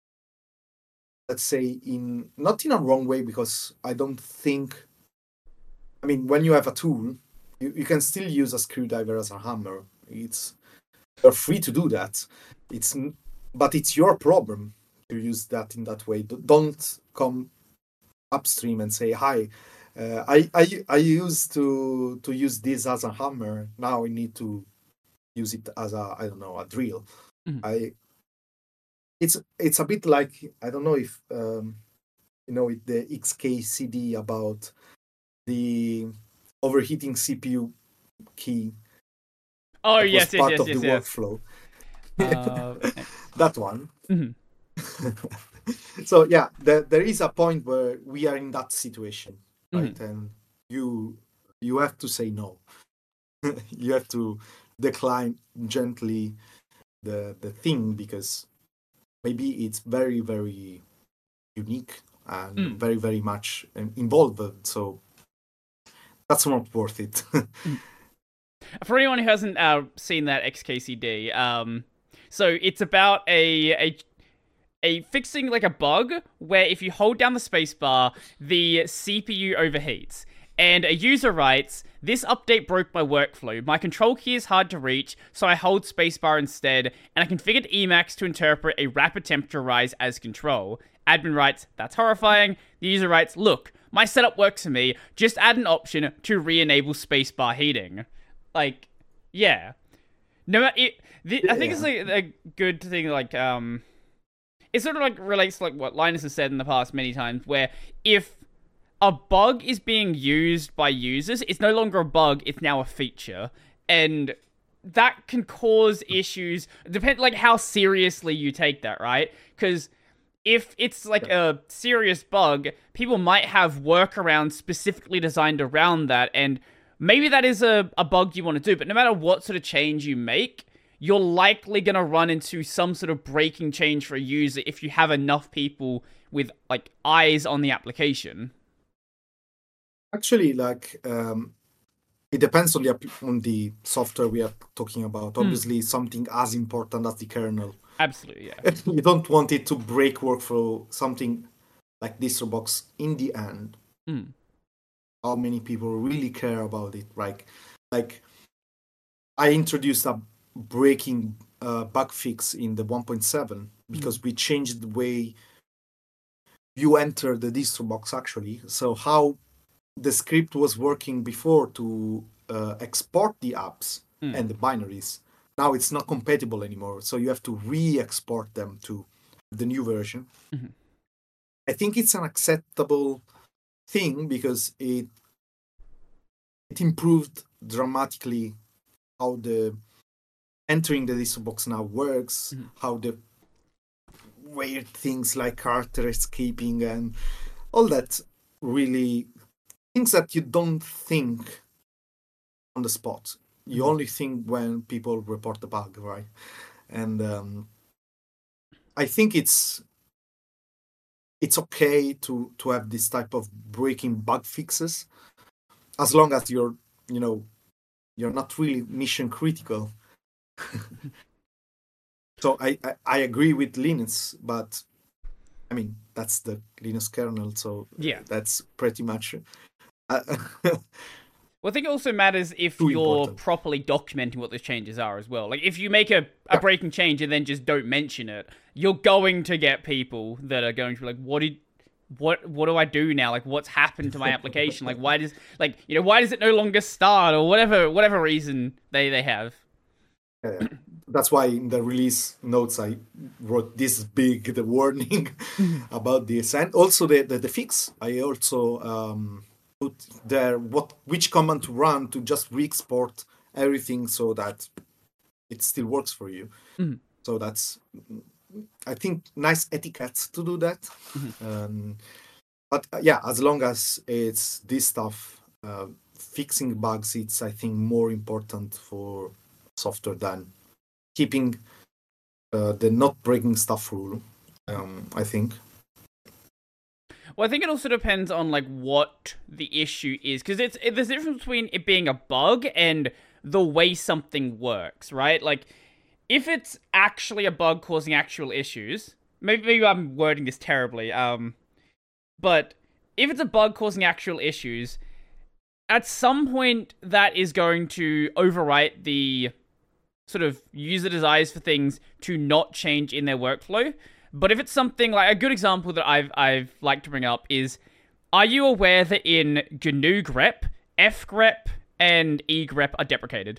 let's say, in not in a wrong way, because I don't think, I mean, when you have a tool, you, you can still use a screwdriver as a hammer. It's, you're free to do that. It's but it's your problem to use that in that way. Don't come upstream and say, hi, uh, I, I I used to to use this as a hammer. Now I need to use it as a, I don't know, a drill. Mhm. I it's it's a bit like, I don't know if um, you know, with the X K C D about the overheating C P U key. Oh, That yes, was yes, part yes, of yes, the yes. workflow. Uh, That one. mhm. So yeah, there, there is a point where we are in that situation, right? Mhm. And you you have to say no. You have to decline gently the the thing, because maybe it's very, very unique and Mm. very, very much involved. So that's not worth it. For anyone who hasn't uh, seen that X K C D, um, so it's about a a a fixing like a bug where if you hold down the spacebar, the C P U overheats. And a user writes, "This update broke my workflow. My control key is hard to reach, so I hold spacebar instead, and I configured Emacs to interpret a rapid temperature rise as control." Admin writes, "That's horrifying." The user writes, "Look, my setup works for me. Just add an option to re-enable spacebar heating." Like, yeah. No, it. The, I think it's like a good thing. Like, um, it sort of like relates to like what Linus has said in the past many times, where if a bug is being used by users, it's no longer a bug, it's now a feature. And that can cause issues, depend like how seriously you take that, right? Because if it's like a serious bug, people might have workarounds specifically designed around that, and maybe that is a, a bug you want to do, but no matter what sort of change you make, you're likely going to run into some sort of breaking change for a user if you have enough people with like eyes on the application. Actually, like um, it depends on the on the software we are talking about. Obviously, mm. something as important as the kernel. Absolutely, yeah. You don't want it to break workflow. Something like DistroBox in the end. Mm. How many people really care about it? Like, like I introduced a breaking uh, bug fix in the one point seven because mm. we changed the way you enter the DistroBox actually. So how the script was working before to uh, export the apps mm. and the binaries. Now it's not compatible anymore. So you have to re-export them to the new version. Mm-hmm. I think it's an acceptable thing because it it improved dramatically how the entering the DistroBox now works, mm-hmm. how the weird things like character escaping and all that really things that you don't think on the spot. You mm-hmm. only think when people report the bug, right? And um, I think it's it's okay to to have this type of breaking bug fixes as long as you're, you know, you're not really mission critical. So I, I, I agree with Linux, but I mean, that's the Linux kernel, so yeah, that's pretty much... Uh, well, I think it also matters if Too you're important. properly documenting what those changes are as well. Like, if you make a, a yeah. breaking change and then just don't mention it, you're going to get people that are going to be like, what did... What what do I do now? Like, what's happened to my application? Like, why does like you know why does it no longer start or whatever whatever reason they, they have? Yeah, that's why in the release notes I wrote this big the warning about this, and also the, the the fix. I also um, put there what which command to run to just re-export everything so that it still works for you. Mm-hmm. So that's, I think, nice etiquette to do that. Mm-hmm. Um, but uh, yeah, as long as it's this stuff, uh, fixing bugs, it's, I think, more important for software than keeping uh, the not breaking stuff rule, um, I think. Well, I think it also depends on like what the issue is, because it's it, there's a difference between it being a bug and the way something works, right? Like, if it's actually a bug causing actual issues, maybe, maybe I'm wording this terribly, um, but if it's a bug causing actual issues, at some point that is going to overwrite the sort of user desires for things to not change in their workflow. But if it's something like, a good example that I've I've liked to bring up is, are you aware that in G N U grep, F grep and E grep are deprecated?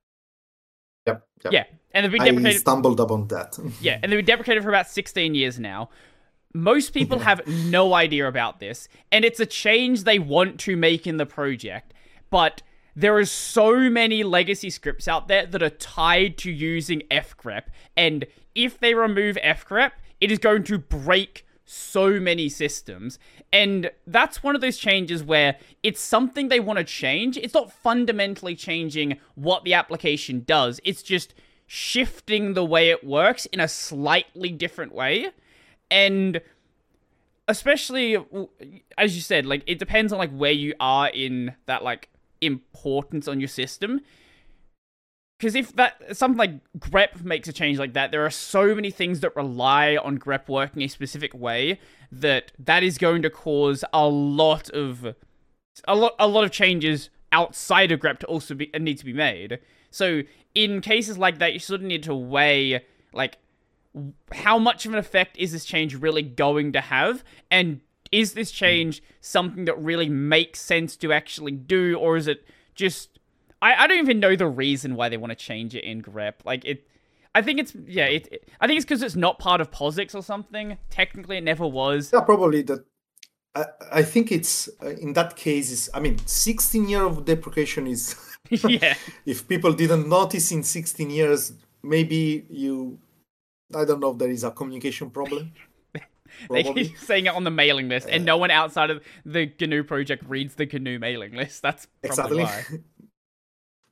Yep, yep. Yeah, and they've been deprecated. I stumbled upon that. Yeah, and they've been deprecated for about sixteen years now. Most people have no idea about this, and it's a change they want to make in the project. But there are so many legacy scripts out there that are tied to using F grep, and if they remove F grep, it is going to break so many systems. And that's one of those changes where it's something they want to change. It's not fundamentally changing what the application does. It's just shifting the way it works in a slightly different way. And especially, as you said, like, it depends on like where you are in that like importance on your system. Because if that something like grep makes a change like that, there are so many things that rely on grep working a specific way that that is going to cause a lot of a lot a lot of changes outside of grep to also be need to be made. So in cases like that, you sort of need to weigh like how much of an effect is this change really going to have, and is this change something that really makes sense to actually do, or is it just I, I don't even know the reason why they want to change it in grep. Like, it... I think it's... Yeah, it, it I think it's because it's not part of POSIX or something. Technically, it never was. Yeah, probably. That. I, I think it's... Uh, in that case, is I mean, sixteen years of deprecation is... Yeah. If people didn't notice in sixteen years, maybe you... I don't know if there is a communication problem. They keep saying it on the mailing list, and uh, no one outside of the G N U project reads the G N U mailing list. That's probably exactly. why.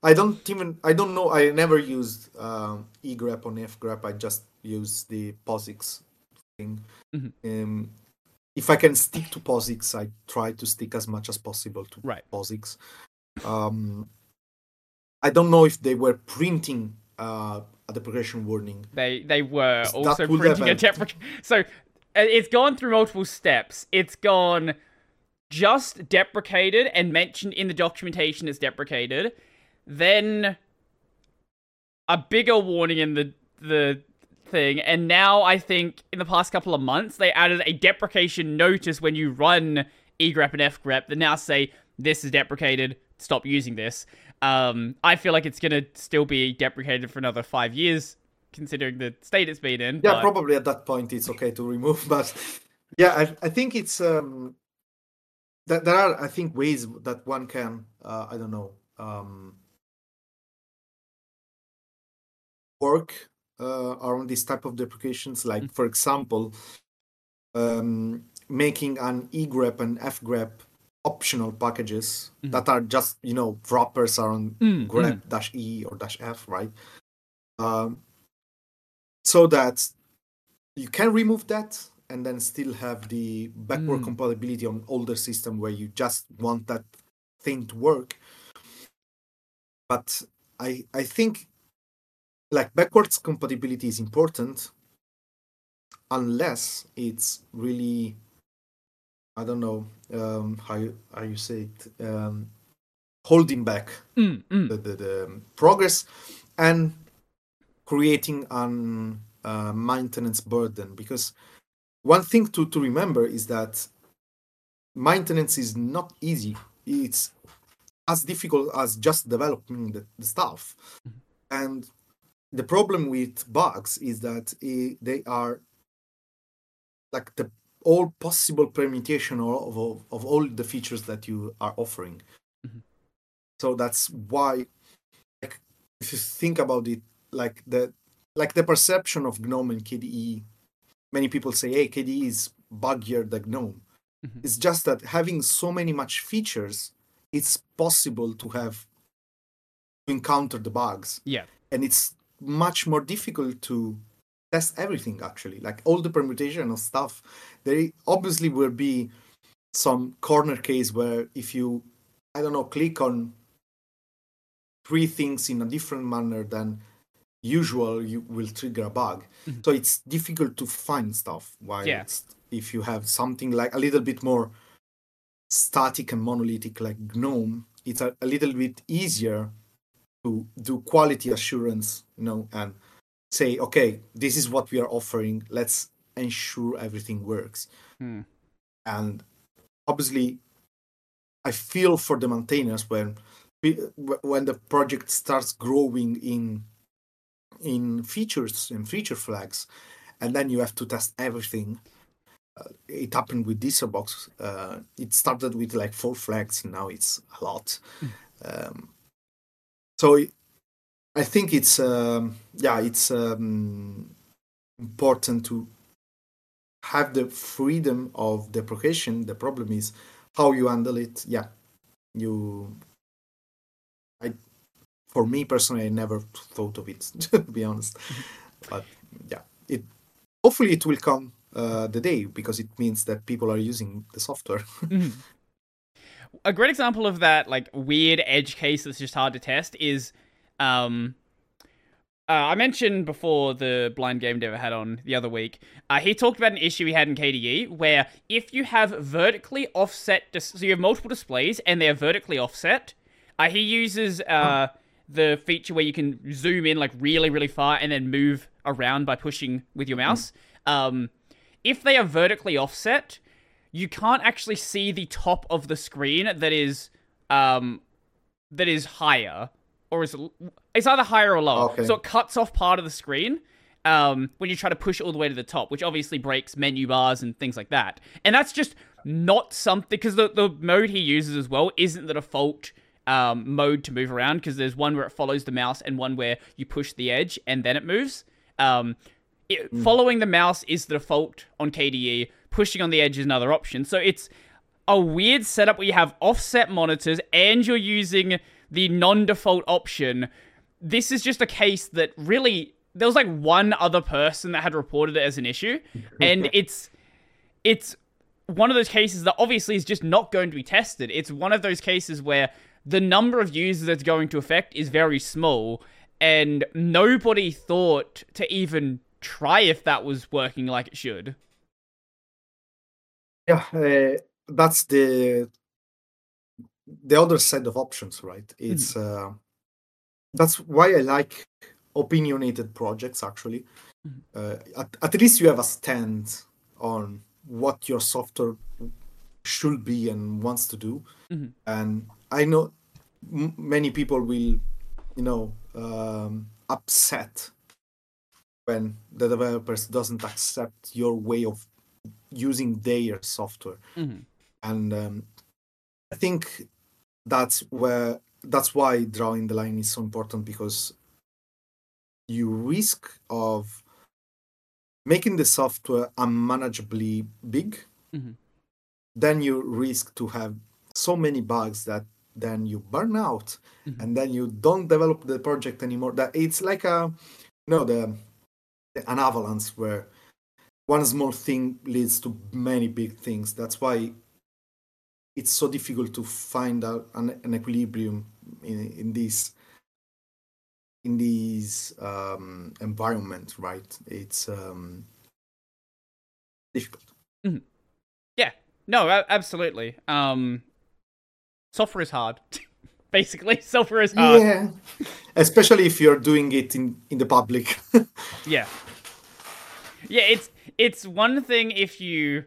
I don't even I don't know. I never used uh, egrep on fgrep. I just use the POSIX thing. Mm-hmm. Um, if I can stick to POSIX, I try to stick as much as possible to right. POSIX. Um, I don't know if they were printing uh, a deprecation warning. They they were also printing a deprecation. So it's gone through multiple steps. It's gone just deprecated and mentioned in the documentation as deprecated. Then a bigger warning in the the thing, and now I think in the past couple of months they added a deprecation notice when you run egrep and fgrep that now say this is deprecated, stop using this. Um, I feel like it's gonna still be deprecated for another five years, considering the state it's been in. Yeah, but... probably at that point it's okay to remove, but yeah, I, I think it's um, that there are I think ways that one can uh, I don't know. Um, work uh, around this type of deprecations, like mm-hmm. for example, um, making an egrep and fgrep optional packages mm-hmm. that are just, you know, wrappers around mm-hmm. grep dash e or dash f, right? Um, so that you can remove that and then still have the backward mm. compatibility on older system where you just want that thing to work. But I I think like backwards compatibility is important unless it's really, I don't know um, how you, how you say it, um, holding back mm, mm. The, the, the progress and creating an uh, maintenance burden. Because one thing to, to remember is that maintenance is not easy. It's as difficult as just developing the, the stuff. Mm-hmm. And the problem with bugs is that it, they are like the all possible permutation of, of, of all the features that you are offering. Mm-hmm. So that's why, like, if you think about it, like the like the perception of GNOME and K D E, many people say, hey, K D E is buggier than GNOME. Mm-hmm. It's just that having so many much features, it's possible to have to encounter the bugs. Yeah. And it's much more difficult to test everything, actually. Like all the permutation of stuff, there obviously will be some corner case where if you, I don't know, click on three things in a different manner than usual, you will trigger a bug. Mm-hmm. So it's difficult to find stuff. While yeah. it's, if you have something like a little bit more static and monolithic like GNOME, it's a, a little bit easier to do quality assurance, you know, and say, okay, this is what we are offering. Let's ensure everything works. Hmm. And obviously, I feel for the maintainers when when the project starts growing in in features and feature flags, and then you have to test everything. Uh, it happened with Distrbox. Uh, it started with like four flags, and now it's a lot. Hmm. Um, So I think it's um, yeah, it's um, important to have the freedom of deprecation. The problem is how you handle it. Yeah, you. I, for me personally, I never thought of it, to be honest. But yeah, it hopefully it will come uh, the day, because it means that people are using the software. Mm-hmm. A great example of that, like, weird edge case that's just hard to test is, um, uh, I mentioned before the blind game dev I had on the other week, uh, he talked about an issue he had in K D E, where if you have vertically offset, dis- so you have multiple displays, and they're vertically offset, uh, he uses uh, the feature where you can zoom in, like, really, really far, and then move around by pushing with your mouse. Um, if they are vertically offset, you can't actually see the top of the screen that is um, that is higher, or is it's either higher or lower. Okay. So it cuts off part of the screen um, when you try to push it all the way to the top, which obviously breaks menu bars and things like that. And that's just not something, because the, the mode he uses as well isn't the default um, mode to move around, because there's one where it follows the mouse and one where you push the edge and then it moves. Um, it, mm. Following the mouse is the default on K D E. Pushing on the edge is another option. So it's a weird setup where you have offset monitors and you're using the non-default option, this is just a case that really, there was like one other person that had reported it as an issue, and it's it's one of those cases that obviously is just not going to be tested. It's one of those cases where the number of users it's going to affect is very small, and nobody thought to even try if that was working like it should. Yeah, uh, that's the the other set of options, right? It's mm-hmm. uh, that's why I like opinionated projects. Actually, mm-hmm. uh, at, at least you have a stand on what your software should be and wants to do. Mm-hmm. And I know m- many people will, you know, um, upset when the developers doesn't accept your way of using their software. Mm-hmm. And um, I think that's where that's why drawing the line is so important, because you risk of making the software unmanageably big. Mm-hmm. Then you risk to have so many bugs that then you burn out, mm-hmm. and then you don't develop the project anymore. That it's like a, you know, the, the an avalanche where one small thing leads to many big things. That's why it's so difficult to find out an, an equilibrium in, in this in this um, environment, right? It's um, difficult. Mm-hmm. Yeah, no, absolutely. Um, software is hard. Basically, software is hard. Yeah, especially if you're doing it in, in the public. Yeah. Yeah, it's it's one thing if you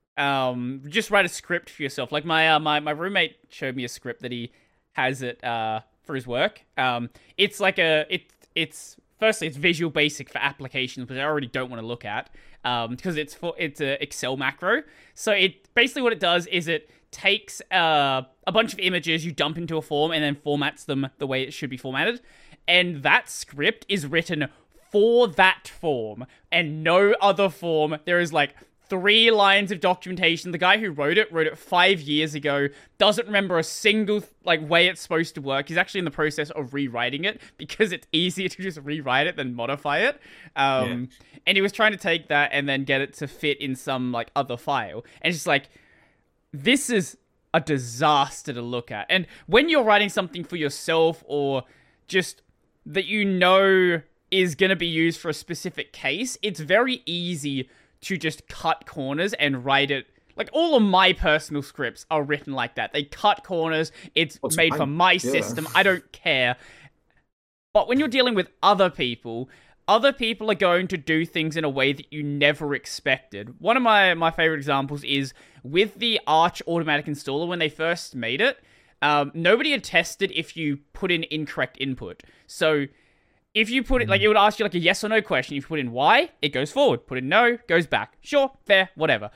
um just write a script for yourself. Like my uh, my my roommate showed me a script that he has it uh for his work. Um, it's like a it it's firstly it's Visual Basic for applications, which I already don't want to look at. Um, because it's for it's a Excel macro. So it basically what it does is it takes uh, a bunch of images you dump into a form and then formats them the way it should be formatted. And that script is written for that form and no other form. There is like three lines of documentation. The guy who wrote it wrote it five years ago, doesn't remember a single like way it's supposed to work. He's actually in the process of rewriting it because it's easier to just rewrite it than modify it. Um, yeah. And he was trying to take that and then get it to fit in some like other file. And it's just like, this is a disaster to look at. And when you're writing something for yourself or just that you know is going to be used for a specific case, it's very easy to just cut corners and write it. Like, all of my personal scripts are written like that. They cut corners. It's What's made mine? for my yeah. system. I don't care. But when you're dealing with other people, other people are going to do things in a way that you never expected. One of my, my favorite examples is with the Arch automatic installer. When they first made it, um, nobody had tested if you put in incorrect input. So if you put it, like, it would ask you like a yes or no question. If you put in Y, it goes forward. Put in no, goes back. Sure, fair, whatever.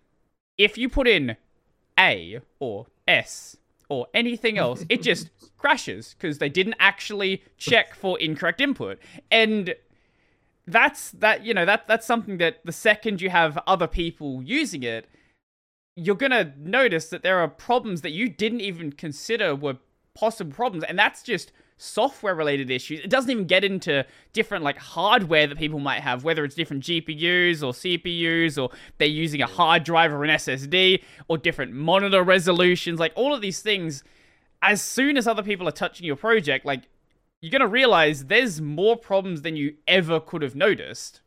If you put in A or S or anything else, it just crashes because they didn't actually check for incorrect input. And that's that, you know, that that's something that the second you have other people using it, you're going to notice that there are problems that you didn't even consider were possible problems. And that's just software related issues. It doesn't even get into different like hardware that people might have, whether it's different G P Us or C P Us, or they're using a hard drive or an S S D, or different monitor resolutions. Like, all of these things, as soon as other people are touching your project, like, you're going to realize there's more problems than you ever could have noticed.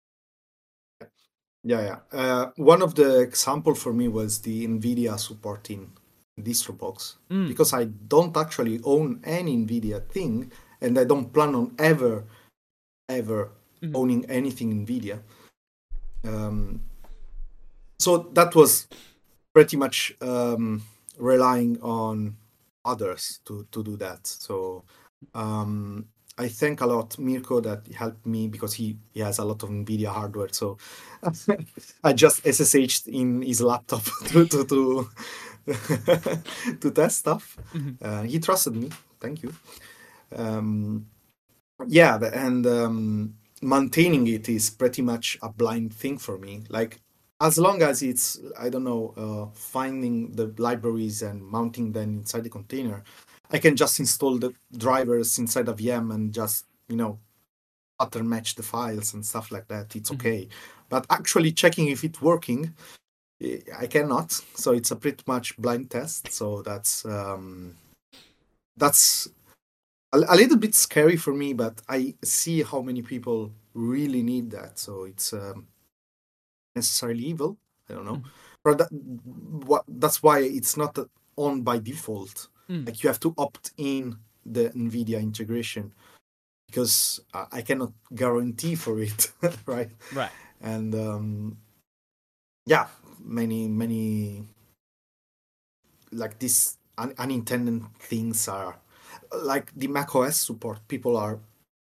Yeah, yeah. Uh, one of the example for me was the NVIDIA supporting DistroBox, mm. because I don't actually own any NVIDIA thing, and I don't plan on ever, ever mm. owning anything NVIDIA. Um, so that was pretty much um, relying on others to, to do that. So um, I thank a lot Mirko that helped me, because he, he has a lot of NVIDIA hardware. So I just S S H'd in his laptop to to to, to test stuff. Mm-hmm. Uh, he trusted me. Thank you. Um, yeah, and um, maintaining it is pretty much a blind thing for me. Like, as long as it's, I don't know, uh, finding the libraries and mounting them inside the container, I can just install the drivers inside a V M and just, you know, pattern match the files and stuff like that. It's okay. Mm-hmm. But actually checking if it's working, I cannot. So it's a pretty much blind test. So that's um, that's a, a little bit scary for me, but I see how many people really need that. So it's um, necessarily evil. I don't know. Mm. But that, what, that's why it's not on by default. Mm. Like you have to opt in the NVIDIA integration because uh, I cannot guarantee for it, right? Right. And um, yeah, many, many like this un- unintended things are like the macOS support. People are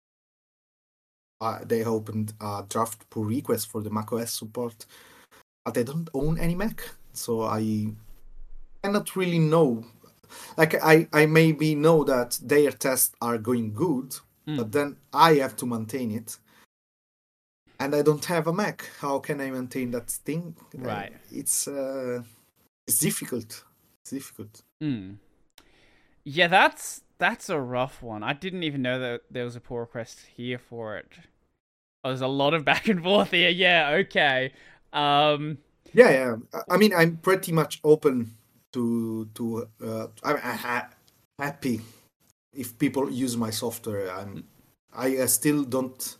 uh, they opened a draft pull request for the macOS support, but they don't own any Mac, so I cannot really know. Like I, I maybe know that their tests are going good, mm. but then I have to maintain it. And I don't have a Mac. How can I maintain that thing? Right. Uh, it's uh, it's difficult. It's difficult. Mm. Yeah, that's that's a rough one. I didn't even know that there was a pull request here for it. Oh, there's a lot of back and forth here. Yeah, okay. Um, yeah, yeah. I mean, I'm pretty much open to to. Uh, I'm ha- happy if people use my software. I'm. I still don't.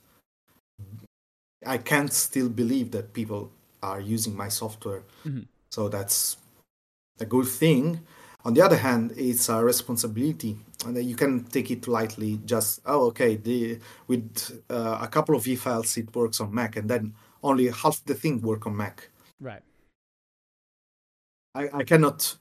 I can't still believe that people are using my software. Mm-hmm. So that's a good thing. On the other hand, it's a responsibility, and you can take it lightly. Just oh, okay, the with uh, a couple of e-files it works on Mac, and then only half the thing work on Mac. Right. I, I cannot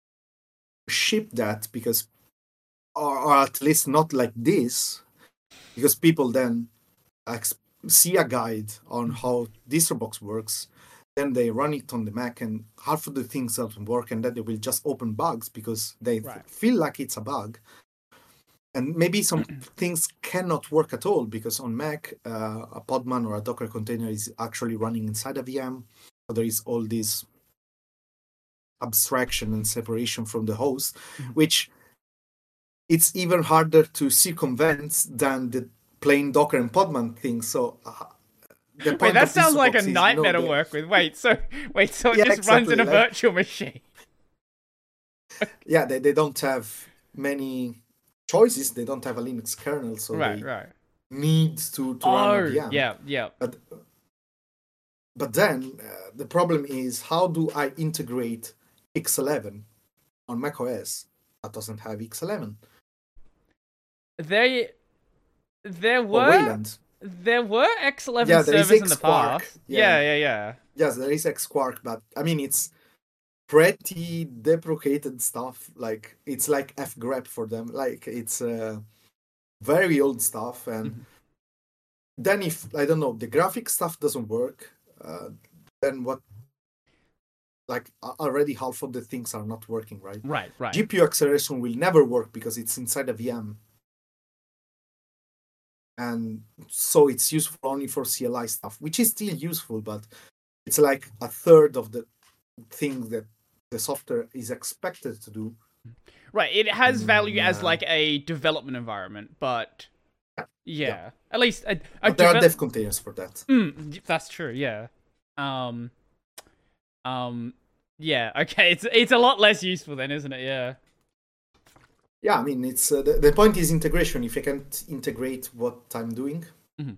ship that because, or, or at least not like this, because people then ex- see a guide on how DistroBox works. Then they run it on the Mac and half of the things doesn't work, and then they will just open bugs because they right. feel like it's a bug. And maybe some things cannot work at all because on Mac, uh, a Podman or a Docker container is actually running inside a V M. So there is all this abstraction and separation from the host, mm-hmm. which it's even harder to circumvent than the plain Docker and Podman thing. So uh, wait, that sounds like a nightmare to work with. Wait, so wait, so it yeah, just exactly. runs in a like, virtual machine. yeah, they, they don't have many choices. They don't have a Linux kernel, so right, they right. need to, to oh, run a V M. Yeah, yeah. But, but then uh, the problem is, how do I integrate X eleven on macOS that doesn't have X eleven? They, there were... Or Wayland. There were X eleven yeah, there servers is in the past. Yeah. yeah, yeah, yeah. Yes, there is Xquark, but I mean, it's pretty deprecated stuff. Like, it's like fgrep for them. Like, it's uh, very old stuff. And mm-hmm. then if, I don't know, the graphic stuff doesn't work, uh, then what? Like, already half of the things are not working, right? Right, right. G P U acceleration will never work because it's inside a V M. And so it's useful only for C L I stuff, which is still useful, but it's like a third of the thing that the software is expected to do. Right, it has value mm, as like a development environment, but yeah, yeah. yeah. At least a, a there devel- are dev containers for that. Mm, that's true. Yeah. Um. Um. Yeah. Okay. It's it's a lot less useful then, isn't it? Yeah. Yeah, I mean, it's uh, the, the point is integration. If I can't integrate what I'm doing. Mm-hmm.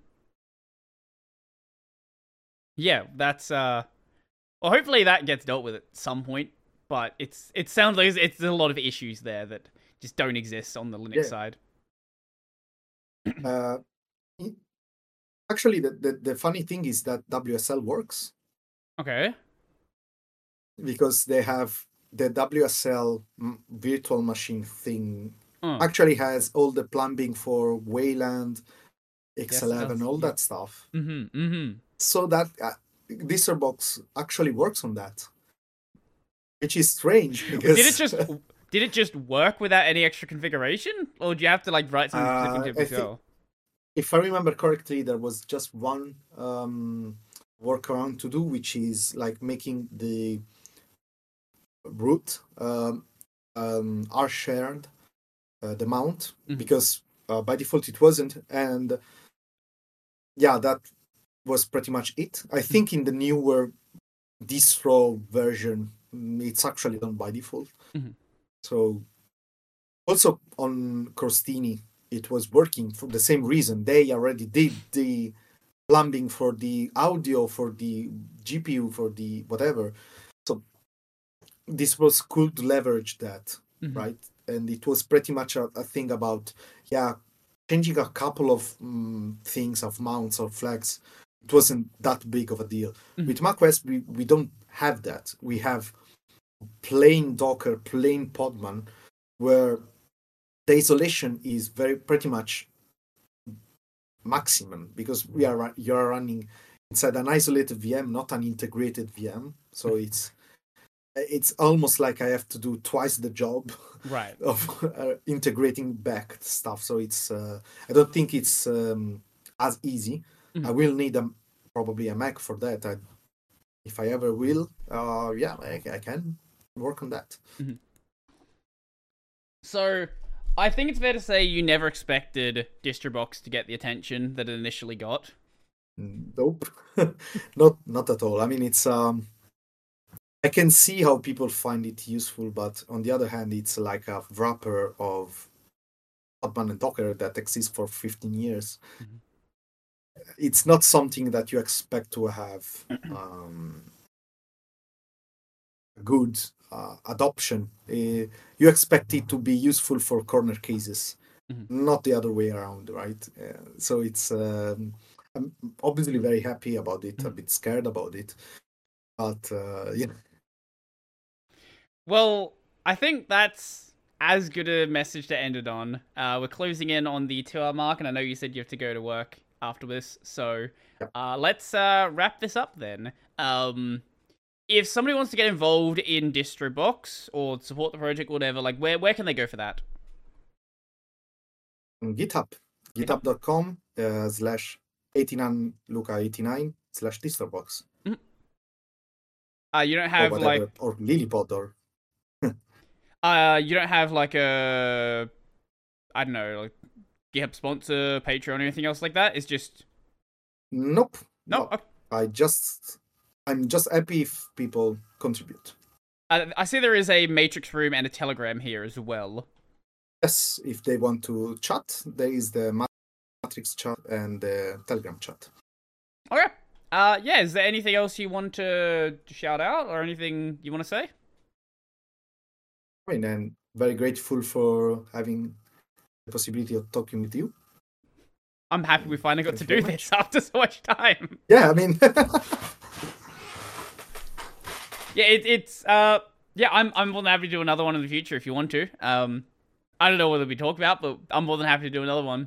Yeah, that's, uh... well, hopefully that gets dealt with at some point, but it's it sounds like it's, it's a lot of issues there that just don't exist on the Linux yeah. side. uh, actually, the, the, the funny thing is that W S L works. Okay. Because they have... the W S L virtual machine thing oh. actually has all the plumbing for Wayland, X eleven, yes, all yeah. that stuff. Mm-hmm, mm-hmm. So that uh, DistroBox actually works on that, which is strange. Because did it just did it just work without any extra configuration, or do you have to like write something uh, different to go? If I remember correctly, there was just one um, workaround to do, which is like making the root um, um, are shared, uh, the mount Mhm. because uh, by default it wasn't, and yeah, that was pretty much it. I think in the newer distro version, mm, it's actually done by default. Mhm. So also on Crostini, it was working for the same reason. They already did the plumbing for the audio, for the G P U, for the whatever. So this was cool to leverage that, Mhm. right? And it was pretty much a, a thing about, yeah, changing a couple of um, things of mounts or flags. It wasn't that big of a deal. Mhm. With macOS, we, we don't have that. We have plain Docker, plain Podman, where the isolation is very pretty much maximum because we are you're running inside an isolated V M, not an integrated V M. So it's it's almost like I have to do twice the job Right. of uh, integrating back stuff. So it's uh, I don't think it's um, as easy. Mhm. I will need a probably a Mac for that. I, if I ever will, uh, yeah, I, I can work on that. Mhm. So, I think it's fair to say you never expected DistroBox to get the attention that it initially got. Nope, not not at all. I mean, it's um, I can see how people find it useful, but on the other hand, it's like a wrapper of Podman and Docker that exists for fifteen years. Mhm. It's not something that you expect to have um, good uh, adoption. Uh, you expect it to be useful for corner cases, Mhm. not the other way around, right? Uh, so it's um, I'm obviously very happy about it, a Mhm. bit scared about it, but uh, yeah. Well, I think that's as good a message to end it on. Uh, we're closing in on the two hour mark, and I know you said you have to go to work after this, so uh, let's uh, wrap this up then. Um, if somebody wants to get involved in DistroBox or support the project, or whatever, like where where can they go for that? On GitHub, GitHub? github.com uh, slash eighty-nine Luca eighty-nine slash distrobox Mhm. Uh, you don't or have like whatever, or Lillipod or uh, you don't have like a I don't know like GitHub sponsor, Patreon, or anything else like that. It's just nope, no. no. I just I'm just happy if people contribute. I, I see there is a Matrix room and a Telegram here as well. Yes, if they want to chat, there is the Matrix chat and the Telegram chat. Okay. Uh, yeah. Is there anything else you want to shout out, or anything you want to say? I mean, I'm very grateful for having the possibility of talking with you. I'm happy we finally got Thank to you do very this much. after so much time. Yeah, I mean, Yeah, it, it's uh, yeah. I'm I'm more than happy to do another one in the future if you want to. Um, I don't know what we talk about, but I'm more than happy to do another one.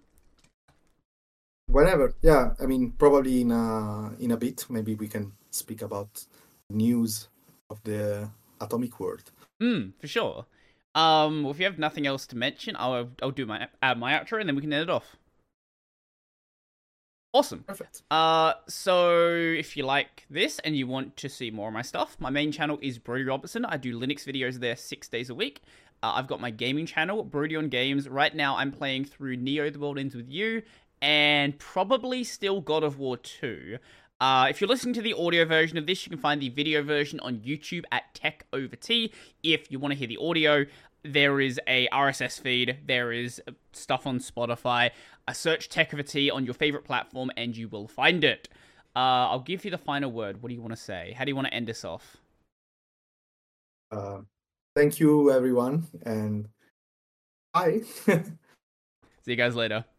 whenever. Yeah, I mean, probably in a in a bit, maybe we can speak about news of the atomic world. Hmm, for sure. Um, well, if you have nothing else to mention, I'll I'll do my add my outro and then we can end it off. Awesome. Perfect. Uh, so if you like this and you want to see more of my stuff, my main channel is Brody Robertson. I do Linux videos there six days a week. Uh, I've got my gaming channel, Brody on Games. Right now, I'm playing through Neo: The World Ends with You, and probably still God of War two. Uh, if you're listening to the audio version of this, you can find the video version on YouTube at Tech Over Tea. If you want to hear the audio, there is a R S S feed, there is stuff on Spotify. A search Tech Over Tea on your favorite platform and you will find it. Uh, I'll give you the final word. What do you want to say? How do you want to end us off? Uh, thank you, everyone, and bye. See you guys later.